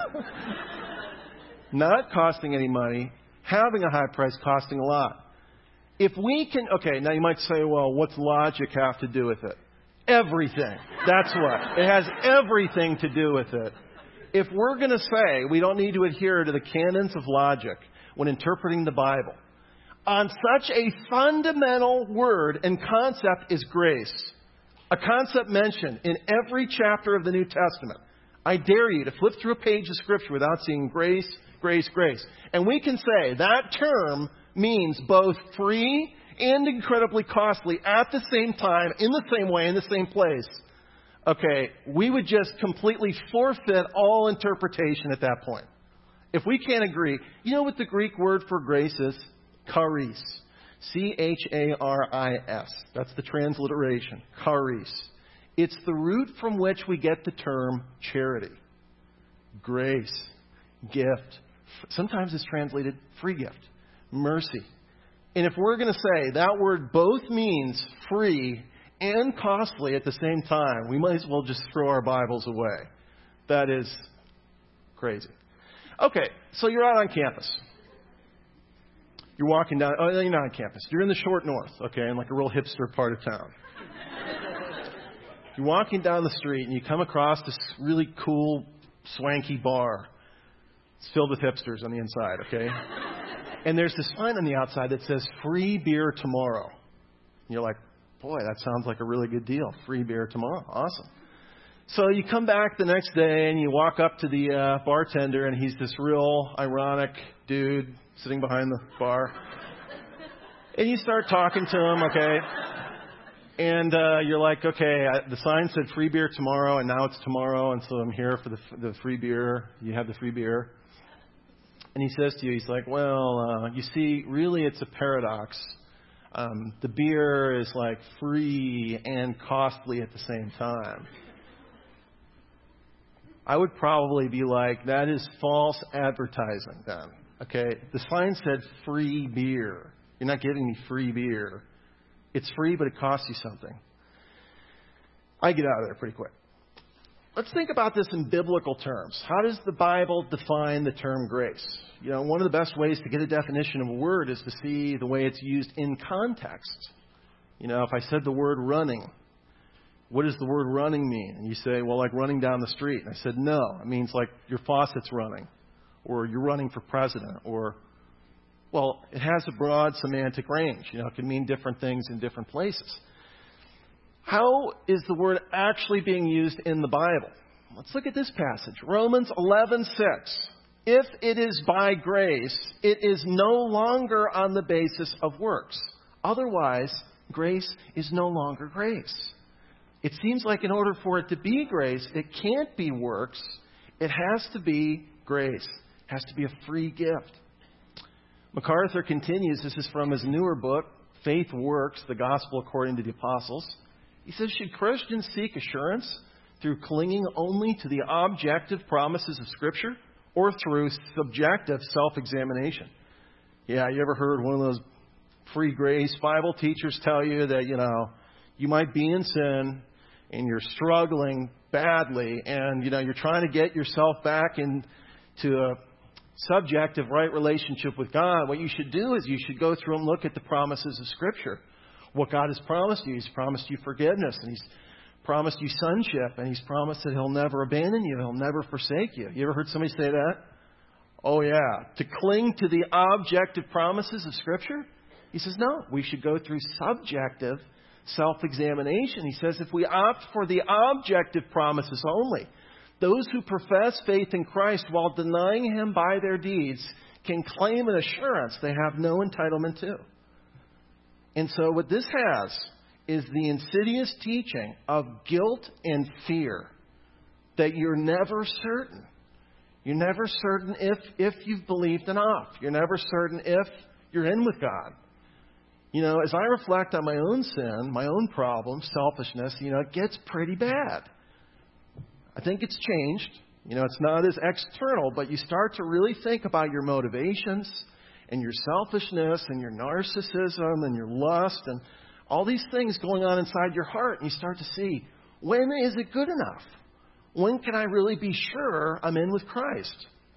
Not costing any money. Having a high price, costing a lot. If we can, okay, now you might say, well, what's logic have to do with it? Everything. That's what. It has everything to do with it. If we're going to say we don't need to adhere to the canons of logic when interpreting the Bible, on such a fundamental word and concept is grace, a concept mentioned in every chapter of the New Testament, I dare you to flip through a page of Scripture without seeing grace, grace, grace. And we can say that term means both free and incredibly costly at the same time, in the same way, in the same place. Okay, we would just completely forfeit all interpretation at that point. If we can't agree, you know what the Greek word for grace is? Charis. C H A R I S. That's the transliteration. Charis. It's the root from which we get the term charity. Grace. Gift. Sometimes it's translated free gift. Mercy. And if we're going to say that word both means free and costly at the same time, we might as well just throw our Bibles away. That is crazy. Okay, so you're out on campus. You're walking down, oh, you're not on campus. You're in the short north, okay, in like a real hipster part of town. You're walking down the street and you come across this really cool, swanky bar. It's filled with hipsters on the inside, okay? And there's this sign on the outside that says, free beer tomorrow. And you're like, boy, that sounds like a really good deal. Free beer tomorrow. Awesome. So you come back the next day and you walk up to the uh, bartender, and he's this real ironic dude sitting behind the bar. And you start talking to him, okay? And uh, you're like, okay, I, the sign said free beer tomorrow, and now it's tomorrow, and so I'm here for the the free beer. You have the free beer. And he says to you, he's like, well, uh, you see, really it's a paradox. Um, the beer is like free and costly at the same time. I would probably be like, that is false advertising then. Okay, the sign said free beer. You're not giving me free beer. It's free, but it costs you something. I get out of there pretty quick. Let's think about this in biblical terms. How does the Bible define the term grace? You know, one of the best ways to get a definition of a word is to see the way it's used in context. You know, if I said the word running, what does the word running mean? And you say, well, like running down the street. And I said, no, it means like your faucet's running, or you're running for president, or, well, it has a broad semantic range. You know, it can mean different things in different places. How is the word actually being used in the Bible? Let's look at this passage. Romans eleven six. If it is by grace, it is no longer on the basis of works. Otherwise, grace is no longer grace. It seems like in order for it to be grace, it can't be works. It has to be grace. It has to be a free gift. MacArthur continues, this is from his newer book, Faith Works, the Gospel According to the Apostles. He says, should Christians seek assurance through clinging only to the objective promises of Scripture or through subjective self-examination? Yeah, you ever heard one of those free grace Bible teachers tell you that, you know, you might be in sin and you're struggling badly and, you know, you're trying to get yourself back into a subjective right relationship with God. What you should do is you should go through and look at the promises of Scripture. What God has promised you. He's promised you forgiveness, and He's promised you sonship, and He's promised that He'll never abandon you. He'll never forsake you. You ever heard somebody say that? Oh, yeah. To cling to the objective promises of Scripture? He says, no. We should go through subjective self-examination. He says if we opt for the objective promises only, those who profess faith in Christ while denying Him by their deeds can claim an assurance they have no entitlement to. And so what this has is the insidious teaching of guilt and fear, that you're never certain. You're never certain if, if you've believed enough. You're never certain if you're in with God. You know, as I reflect on my own sin, my own problems, selfishness, you know, it gets pretty bad. I think it's changed. You know, it's not as external, but you start to really think about your motivations and your selfishness and your narcissism and your lust and all these things going on inside your heart. And you start to see, when is it good enough? When can I really be sure I'm in with Christ?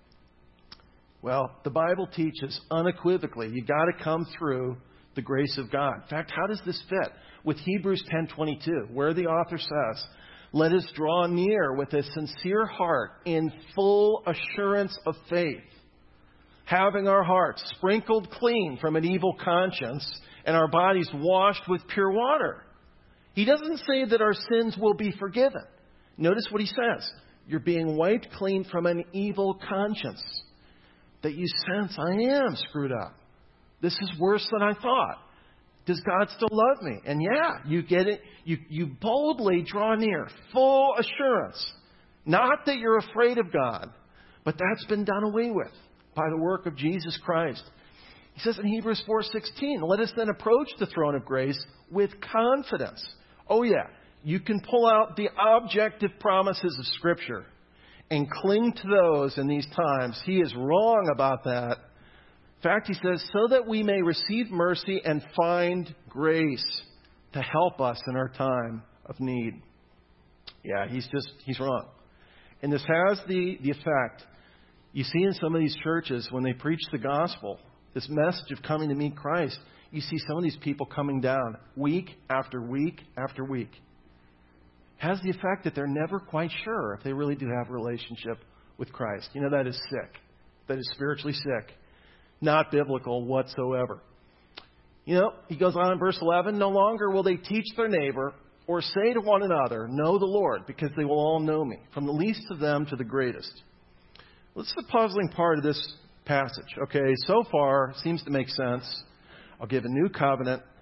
Well, the Bible teaches unequivocally, you got to come through the grace of God. In fact, how does this fit with Hebrews ten twenty-two, where the author says, let us draw near with a sincere heart in full assurance of faith, having our hearts sprinkled clean from an evil conscience and our bodies washed with pure water. He doesn't say that our sins will be forgiven. Notice what he says. You're being wiped clean from an evil conscience. That you sense, I am screwed up. This is worse than I thought. Does God still love me? And yeah, you get it. You, you boldly draw near. Full assurance. Not that you're afraid of God, but that's been done away with by the work of Jesus Christ. He says in Hebrews four sixteen, let us then approach the throne of grace with confidence. Oh yeah, you can pull out the objective promises of Scripture and cling to those in these times. He is wrong about that. In fact, he says, so that we may receive mercy and find grace to help us in our time of need. Yeah, he's just, he's wrong. And this has the, the effect, you see in some of these churches, when they preach the gospel, this message of coming to meet Christ, you see some of these people coming down week after week after week. It has the effect that they're never quite sure if they really do have a relationship with Christ. You know, that is sick. That is spiritually sick. Not biblical whatsoever. You know, he goes on in verse eleven, no longer will they teach their neighbor or say to one another, know the Lord, because they will all know me, from the least of them to the greatest. Well, this is the puzzling part of this passage. Okay, so far, seems to make sense. I'll give a new covenant.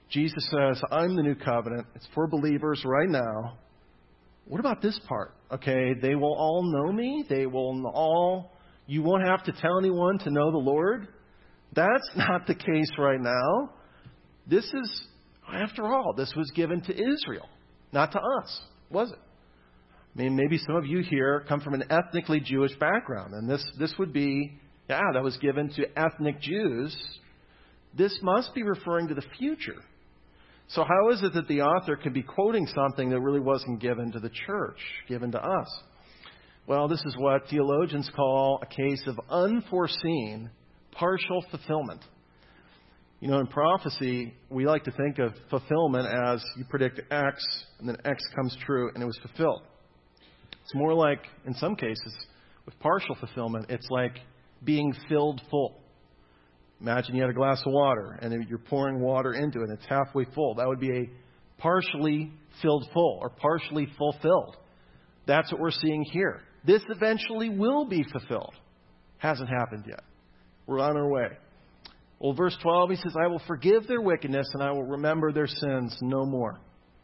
Jesus says, I'm the new covenant. It's for believers right now. What about this part? Okay, they will all know me. They will all, you won't have to tell anyone to know the Lord. That's not the case right now. This is, after all, this was given to Israel, not to us, was it? I mean, maybe some of you here come from an ethnically Jewish background, and this, this would be, yeah, that was given to ethnic Jews. This must be referring to the future. So how is it that the author could be quoting something that really wasn't given to the church, given to us? Well, this is what theologians call a case of unforeseen partial fulfillment. You know, in prophecy, we like to think of fulfillment as you predict X, and then X comes true, and it was fulfilled. It's more like, in some cases, with partial fulfillment, it's like being filled full. Imagine you had a glass of water, and you're pouring water into it, and it's halfway full. That would be a partially filled full, or partially fulfilled. That's what we're seeing here. This eventually will be fulfilled. Hasn't happened yet. We're on our way. Well, verse twelve, he says, I will forgive their wickedness, and I will remember their sins no more.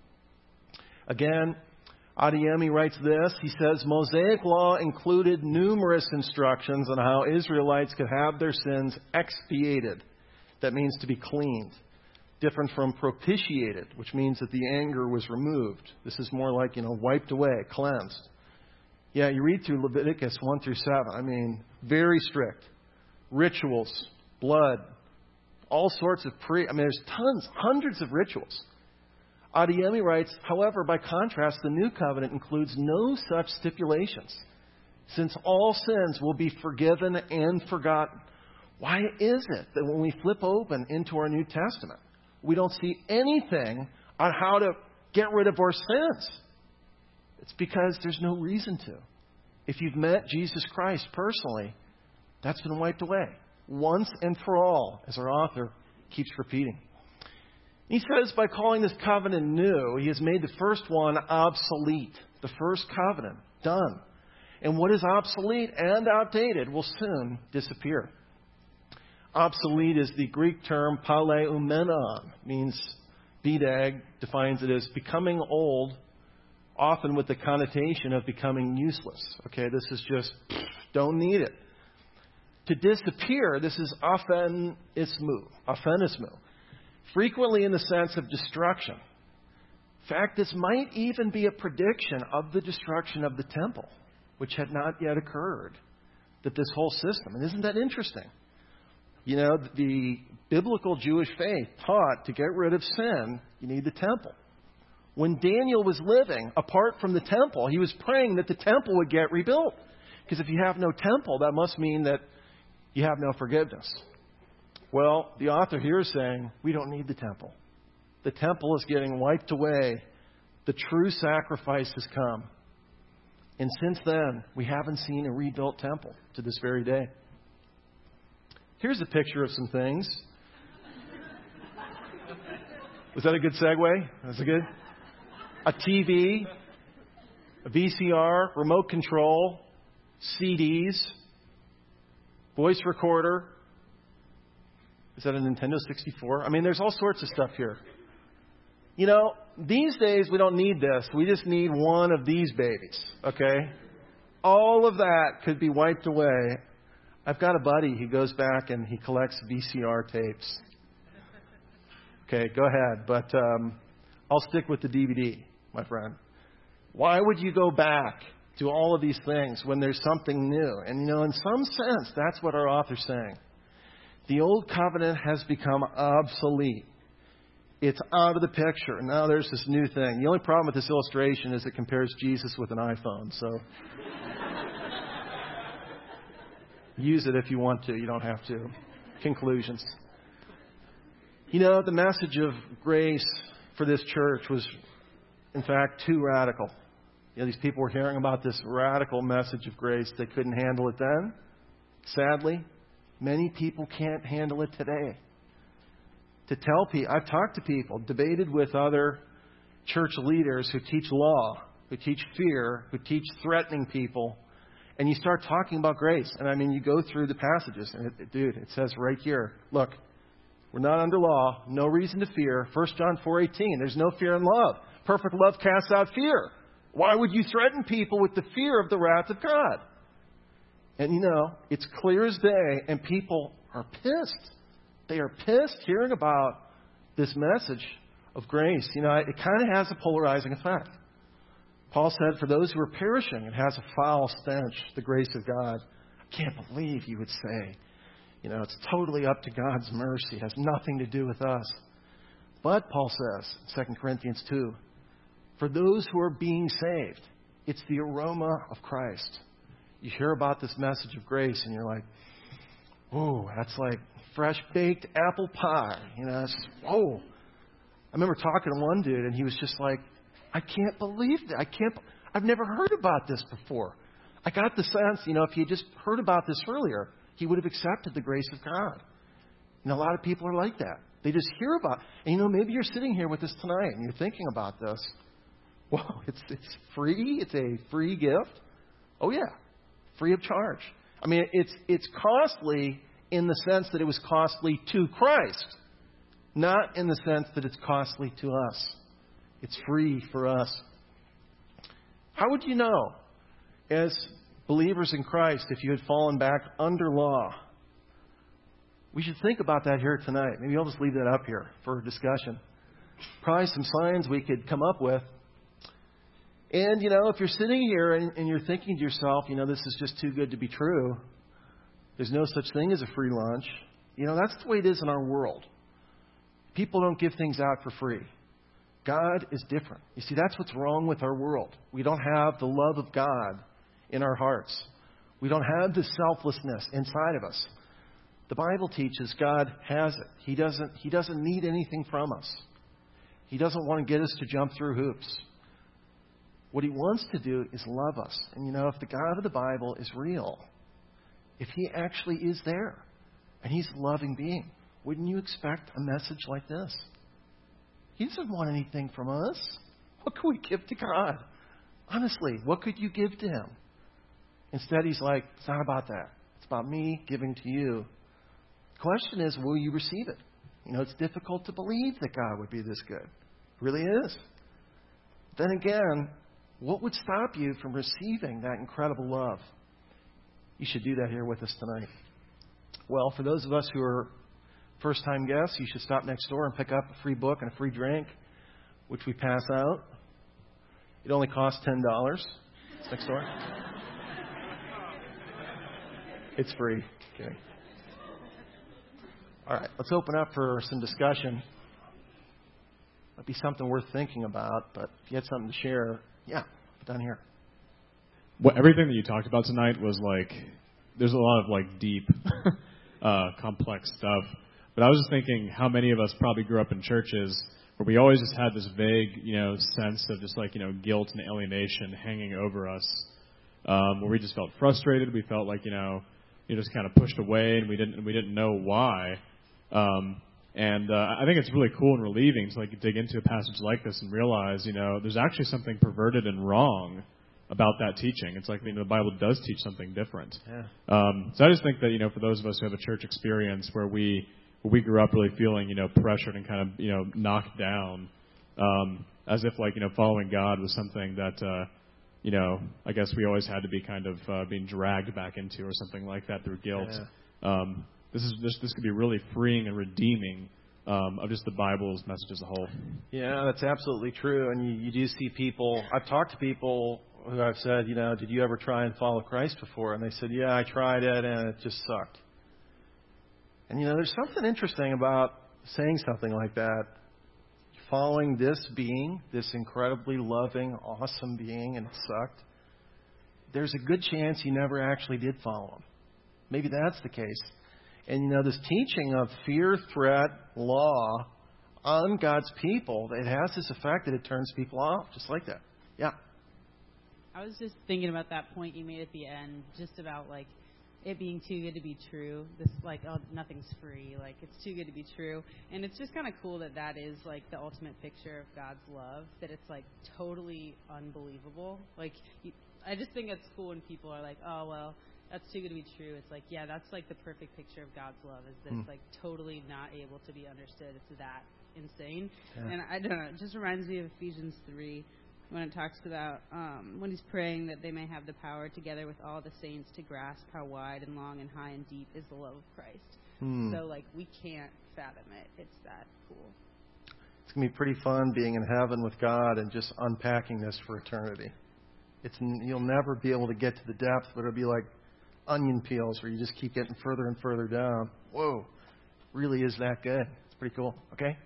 Again, Adeyemi writes this. He says, Mosaic law included numerous instructions on how Israelites could have their sins expiated. That means to be cleaned. Different from propitiated, which means that the anger was removed. This is more like, you know, wiped away, cleansed. Yeah, you read through Leviticus one through seven. I mean, very strict. Rituals, blood, all sorts of pre... I mean, there's tons, hundreds of rituals. Adeyemi writes, however, by contrast, the new covenant includes no such stipulations, since all sins will be forgiven and forgotten. Why is it that when we flip open into our New Testament, we don't see anything on how to get rid of our sins? It's because there's no reason to. If you've met Jesus Christ personally, that's been wiped away once and for all, as our author keeps repeating. He says by calling this covenant new, he has made the first one obsolete. The first covenant, done. And what is obsolete and outdated will soon disappear. Obsolete is the Greek term paleumenon. Means, B D A G defines it as becoming old, often with the connotation of becoming useless. Okay, this is just, don't need it. To disappear, this is aphenismu. Aphenismu. Frequently in the sense of destruction. In fact, this might even be a prediction of the destruction of the temple, which had not yet occurred. That this whole system, and isn't that interesting? You know, the biblical Jewish faith taught to get rid of sin, you need the temple. When Daniel was living apart from the temple, he was praying that the temple would get rebuilt. Because if you have no temple, that must mean that you have no forgiveness. Well, the author here is saying, we don't need the temple. The temple is getting wiped away. The true sacrifice has come. And since then, we haven't seen a rebuilt temple to this very day. Here's a picture of some things. Was that a good segue? Was it good? A T V, a V C R, remote control, C Ds, voice recorder. Is that a Nintendo sixty-four? I mean, there's all sorts of stuff here. You know, these days we don't need this. We just need one of these babies, okay? All of that could be wiped away. I've got a buddy. He goes back and he collects V C R tapes. Okay, go ahead. But um, I'll stick with the D V D, my friend. Why would you go back to all of these things when there's something new? And, you know, in some sense, that's what our author's saying. The old covenant has become obsolete. It's out of the picture. Now there's this new thing. The only problem with this illustration is it compares Jesus with an iPhone. So use it if you want to. You don't have to. Conclusions. You know, the message of grace for this church was, in fact, too radical. You know, these people were hearing about this radical message of grace. They couldn't handle it then. Sadly, many people can't handle it today. To tell people, I've talked to people, debated with other church leaders who teach law, who teach fear, who teach threatening people, and you start talking about grace. And I mean, you go through the passages, and it, dude, it says right here, look, We're not under law. No reason to fear. First John four eighteen. There's no fear in love. Perfect love casts out fear. Why would you threaten people with the fear of the wrath of God? And you know, it's clear as day, and people are pissed. They are pissed hearing about this message of grace. You know, it kind of has a polarizing effect. Paul said, for those who are perishing, it has a foul stench, the grace of God. I can't believe you would say, you know, it's totally up to God's mercy. It has nothing to do with us. But, Paul says, in Second Corinthians two, for those who are being saved, it's the aroma of Christ. You hear about this message of grace and you're like, whoa, that's like fresh baked apple pie. You know, it's, whoa. I remember talking to one dude and he was just like, I can't believe that. I can't, I've never heard about this before. I got the sense, you know, if he had just heard about this earlier, he would have accepted the grace of God. And a lot of people are like that. They just hear about it. And, you know, maybe you're sitting here with us tonight and you're thinking about this. Well, it's it's free. It's a free gift. Oh, yeah. Free of charge. I mean, it's it's costly in the sense that it was costly to Christ, not in the sense that it's costly to us. It's free for us. How would you know, as believers in Christ, if you had fallen back under law? We should think about that here tonight. Maybe I'll just leave that up here for discussion. Probably some signs we could come up with. And, you know, if you're sitting here and, and you're thinking to yourself, you know, this is just too good to be true. There's no such thing as a free lunch. You know, that's the way it is in our world. People don't give things out for free. God is different. You see, that's what's wrong with our world. We don't have the love of God in our hearts. We don't have the selflessness inside of us. The Bible teaches God has it. He doesn't, he doesn't need anything from us. He doesn't want to get us to jump through hoops. What he wants to do is love us. And you know, if the God of the Bible is real, if he actually is there, and he's a loving being, wouldn't you expect a message like this? He doesn't want anything from us. What could we give to God? Honestly, what could you give to him? Instead, he's like, it's not about that. It's about me giving to you. The question is, will you receive it? You know, it's difficult to believe that God would be this good. It really is. Then again, what would stop you from receiving that incredible love? You should do that here with us tonight. Well, for those of us who are first-time guests, you should stop next door and pick up a free book and a free drink, which we pass out. It only costs ten dollars. It's next door. It's free. Okay. All right, let's open up for some discussion. Might be something worth thinking about, but if you had something to share, yeah, down here. Well, everything that you talked about tonight was like, there's a lot of like deep, uh, complex stuff. But I was just thinking how many of us probably grew up in churches where we always just had this vague, you know, sense of just like, you know, guilt and alienation hanging over us, um, where we just felt frustrated. We felt like, you know, you just kind of pushed away, and we didn't we didn't know why. Um, and uh, I think it's really cool and relieving to like dig into a passage like this and realize, you know, there's actually something perverted and wrong about that teaching. It's like, you know, the Bible does teach something different. Yeah. Um, so I just think that, you know, for those of us who have a church experience where we where we grew up really feeling, you know, pressured and kind of, you know, knocked down, um, as if like, you know, following God was something that, uh, you know, I guess we always had to be kind of uh, being dragged back into or something like that through guilt. Yeah. Um, this is this this could be really freeing and redeeming um, of just the Bible's message as a whole. Yeah, that's absolutely true. And you, you do see people. I've talked to people who I've said, you know, did you ever try and follow Christ before? And they said, yeah, I tried it, and it just sucked. And, you know, there's something interesting about saying something like that. Following this being, this incredibly loving, awesome being, and it sucked. There's a good chance you never actually did follow him. Maybe that's the case. And, you know, this teaching of fear, threat, law on God's people, it has this effect that it turns people off, just like that. Yeah. I was just thinking about that point you made at the end, just about, like, it being too good to be true. This, like, oh, nothing's free. Like, it's too good to be true. And it's just kind of cool that that is, like, the ultimate picture of God's love, that it's, like, totally unbelievable. Like, you, I just think it's cool when people are like, oh, well, that's too good to be true. It's like, yeah, that's like the perfect picture of God's love, is that Mm. it's like totally not able to be understood. It's that insane. Yeah. And I don't know, it just reminds me of Ephesians three when it talks about um, when he's praying that they may have the power together with all the saints to grasp how wide and long and high and deep is the love of Christ. Hmm. So, like, we can't fathom it. It's that cool. It's going to be pretty fun being in heaven with God and just unpacking this for eternity. It's You'll never be able to get to the depth, but it'll be like onion peels where you just keep getting further and further down. Whoa, really is that good. It's pretty cool. Okay?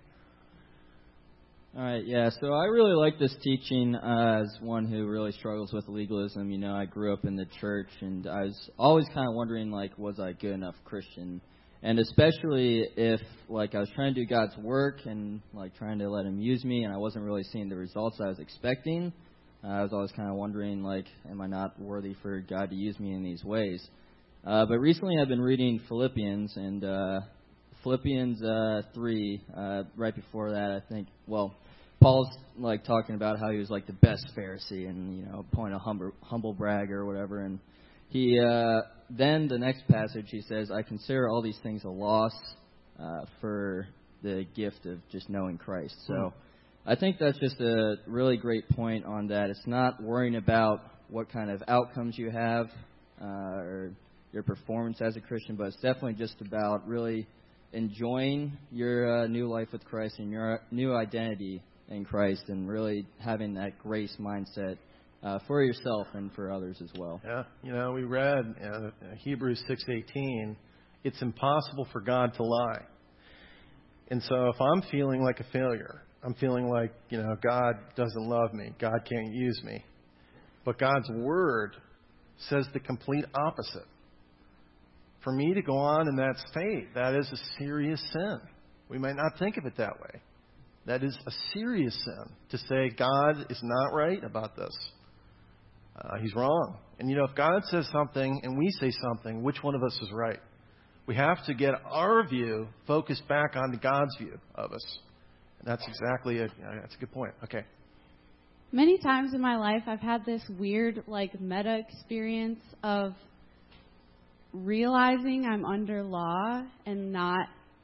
All right, yeah, so I really like this teaching uh, as one who really struggles with legalism. You know, I grew up in the church, and I was always kind of wondering, like, was I a good enough Christian? And especially if, like, I was trying to do God's work and, like, trying to let Him use me, and I wasn't really seeing the results I was expecting. Uh, I was always kind of wondering, like, am I not worthy for God to use me in these ways? Uh, but recently I've been reading Philippians, and uh, Philippians uh, three, uh, right before that, I think, well, Paul's, like, talking about how he was, like, the best Pharisee and, you know, point a humble, humble brag or whatever, and he, uh, then the next passage, he says, I consider all these things a loss uh, for the gift of just knowing Christ. So mm. I think that's just a really great point on that. It's not worrying about what kind of outcomes you have uh, or your performance as a Christian, but it's definitely just about really enjoying your uh, new life with Christ and your new identity in Christ, and really having that grace mindset uh, for yourself and for others as well. Yeah, you know, we read uh, Hebrews six eighteen, it's impossible for God to lie. And so if I'm feeling like a failure, I'm feeling like, you know, God doesn't love me, God can't use me, but God's Word says the complete opposite. For me to go on in that state, that is a serious sin. We might not think of it that way. That is a serious sin to say God is not right about this. Uh, he's wrong. And, you know, if God says something and we say something, which one of us is right? We have to get our view focused back on God's view of us. And that's exactly it. That's a good point. Okay. Many times in my life, I've had this weird, like, meta experience of realizing I'm under law and not.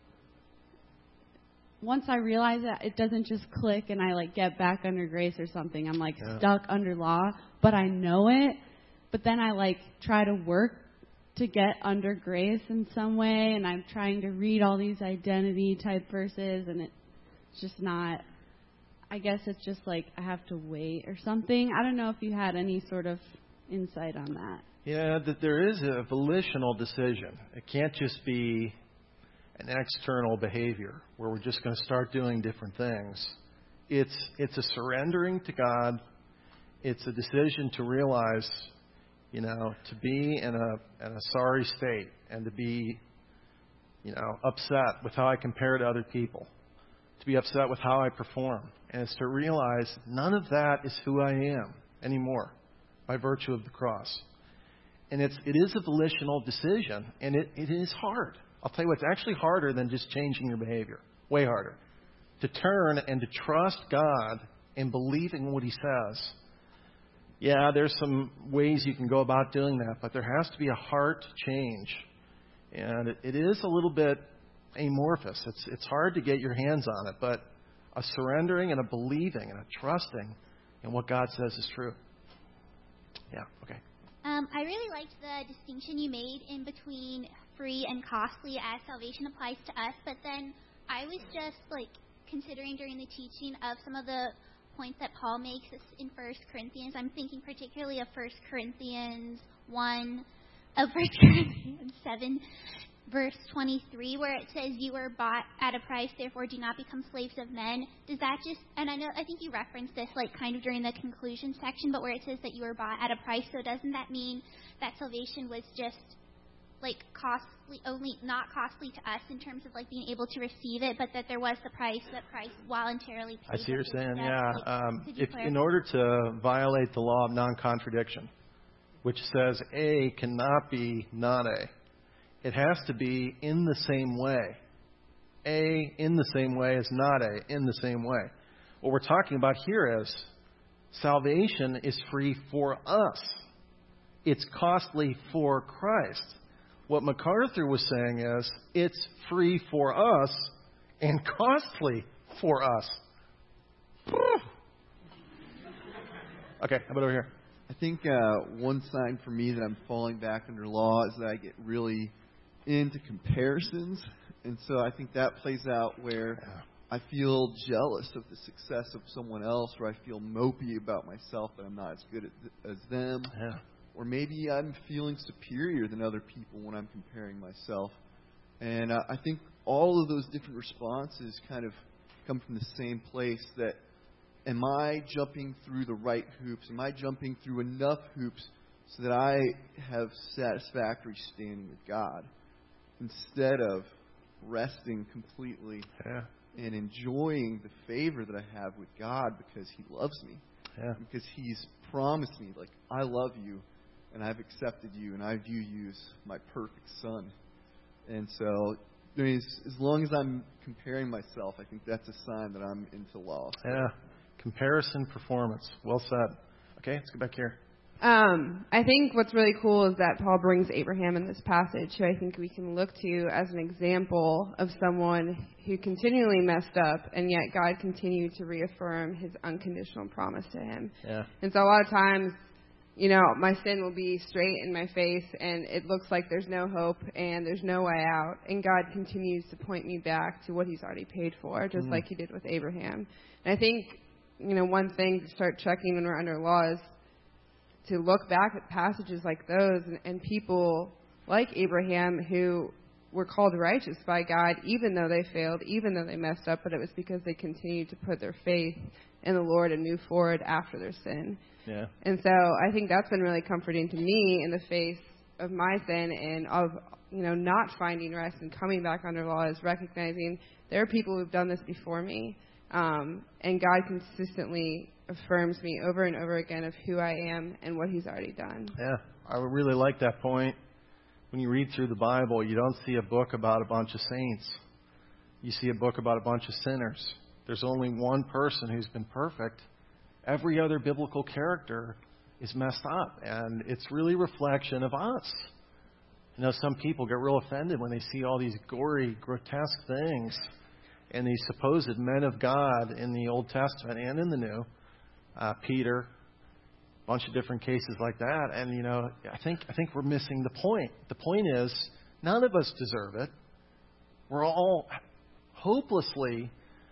Once I realize that, it doesn't just click and I, like, get back under grace or something. I'm, like, yeah. stuck under law, but I know it. But then I, like, try to work to get under grace in some way, and I'm trying to read all these identity-type verses, and it's just not, I guess it's just, like, I have to wait or something. I don't know if you had any sort of insight on that. Yeah, that there is a volitional decision. It can't just be an external behavior where we're just going to start doing different things. It's it's a surrendering to God. It's a decision to realize, you know, to be in a in a sorry state and to be, you know, upset with how I compare to other people, to be upset with how I perform. And it's to realize none of that is who I am anymore by virtue of the cross. And it's it is a volitional decision, and it, it is hard. I'll tell you what, it's actually harder than just changing your behavior. Way harder. To turn and to trust God and believe in what He says. Yeah, there's some ways you can go about doing that, but there has to be a heart change. And it, it is a little bit amorphous. It's it's hard to get your hands on it, but a surrendering and a believing and a trusting in what God says is true. Yeah, okay. Um, I really liked the distinction you made in between free and costly as salvation applies to us, but then I was just like considering during the teaching of some of the points that Paul makes in First Corinthians. I'm thinking particularly of First Corinthians one, of First Corinthians seven, verse twenty-three, where it says, "You were bought at a price, therefore do not become slaves of men." Does that just, and I know, I think you referenced this like kind of during the conclusion section, but where it says that you were bought at a price, so doesn't that mean that salvation was just like costly, only not costly to us in terms of like being able to receive it, but that there was the price that Christ voluntarily paid? I see what you're saying. Death? Yeah. Like, um, if clarify? in order to violate the law of non-contradiction, which says A cannot be non-A, it has to be in the same way. A in the same way is not A in the same way. What we're talking about here is salvation is free for us. it's costly for Christ. What MacArthur was saying is it's free for us and costly for us. Okay, how about over here? I think uh, one sign for me that I'm falling back under law is that I get really into comparisons. And so I think that plays out where I feel jealous of the success of someone else, or I feel mopey about myself that I'm not as good at, as them. Yeah. Or maybe I'm feeling superior than other people when I'm comparing myself. And uh, I think all of those different responses kind of come from the same place, that am I jumping through the right hoops? Am I jumping through enough hoops so that I have satisfactory standing with God, instead of resting completely yeah. and enjoying the favor that I have with God because He loves me. Yeah. Because He's promised me, like, I love you and I've accepted you and I view you as my perfect son. And so I mean, as, as long as I'm comparing myself, I think that's a sign that I'm into law. So. Yeah. Comparison performance. Well said. Okay, let's go back here. Um, I think what's really cool is that Paul brings Abraham in this passage, who I think we can look to as an example of someone who continually messed up, and yet God continued to reaffirm His unconditional promise to him. Yeah. And so a lot of times, you know, my sin will be straight in my face, and it looks like there's no hope and there's no way out. And God continues to point me back to what He's already paid for, just mm. like He did with Abraham. And I think, you know, one thing to start checking when we're under law is to look back at passages like those and, and people like Abraham who were called righteous by God, even though they failed, even though they messed up, but it was because they continued to put their faith in the Lord and move forward after their sin. Yeah. And so I think that's been really comforting to me in the face of my sin and of, you know, not finding rest and coming back under law, is recognizing there are people who've done this before me. Um, and God consistently affirms me over and over again of who I am and what He's already done. Yeah, I would really like that point. When you read through the Bible, you don't see a book about a bunch of saints. You see a book about a bunch of sinners. There's only one person who's been perfect. Every other biblical character is messed up, and it's really a reflection of us. You know, some people get real offended when they see all these gory, grotesque things, and these supposed men of God in the Old Testament and in the New. Uh, Peter, a bunch of different cases like that. And, you know, I think I think we're missing the point. The point is, none of us deserve it. We're all hopelessly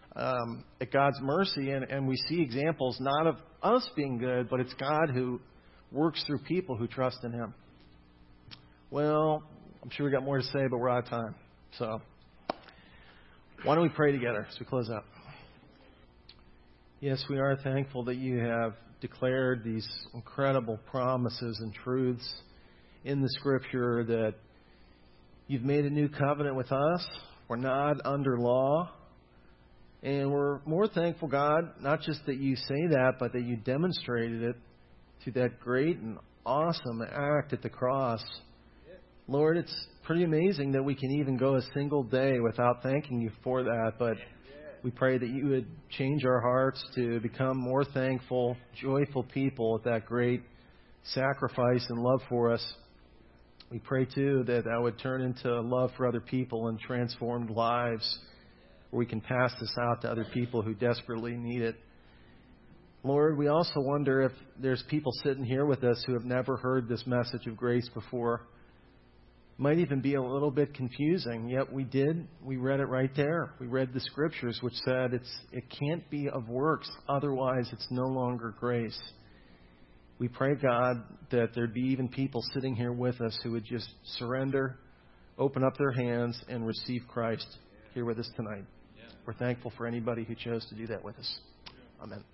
um, at God's mercy, and, and we see examples not of us being good, but it's God who works through people who trust in Him. Well, I'm sure we got more to say, but we're out of time. So why don't we pray together as we close up? Yes, we are thankful that You have declared these incredible promises and truths in the Scripture, that You've made a new covenant with us. We're not under law. And we're more thankful, God, not just that You say that, but that You demonstrated it through that great and awesome act at the cross. Lord, it's pretty amazing that we can even go a single day without thanking You for that, but we pray that You would change our hearts to become more thankful, joyful people at that great sacrifice and love for us. We pray, too, that that would turn into love for other people and transformed lives, where we can pass this out to other people who desperately need it. Lord, we also wonder if there's people sitting here with us who have never heard this message of grace before. Might even be a little bit confusing, yet we did. We read it right there. We read the Scriptures, which said it's it can't be of works, otherwise it's no longer grace. We pray, God, that there'd be even people sitting here with us who would just surrender, open up their hands, and receive Christ here with us tonight. We're thankful for anybody who chose to do that with us. Amen.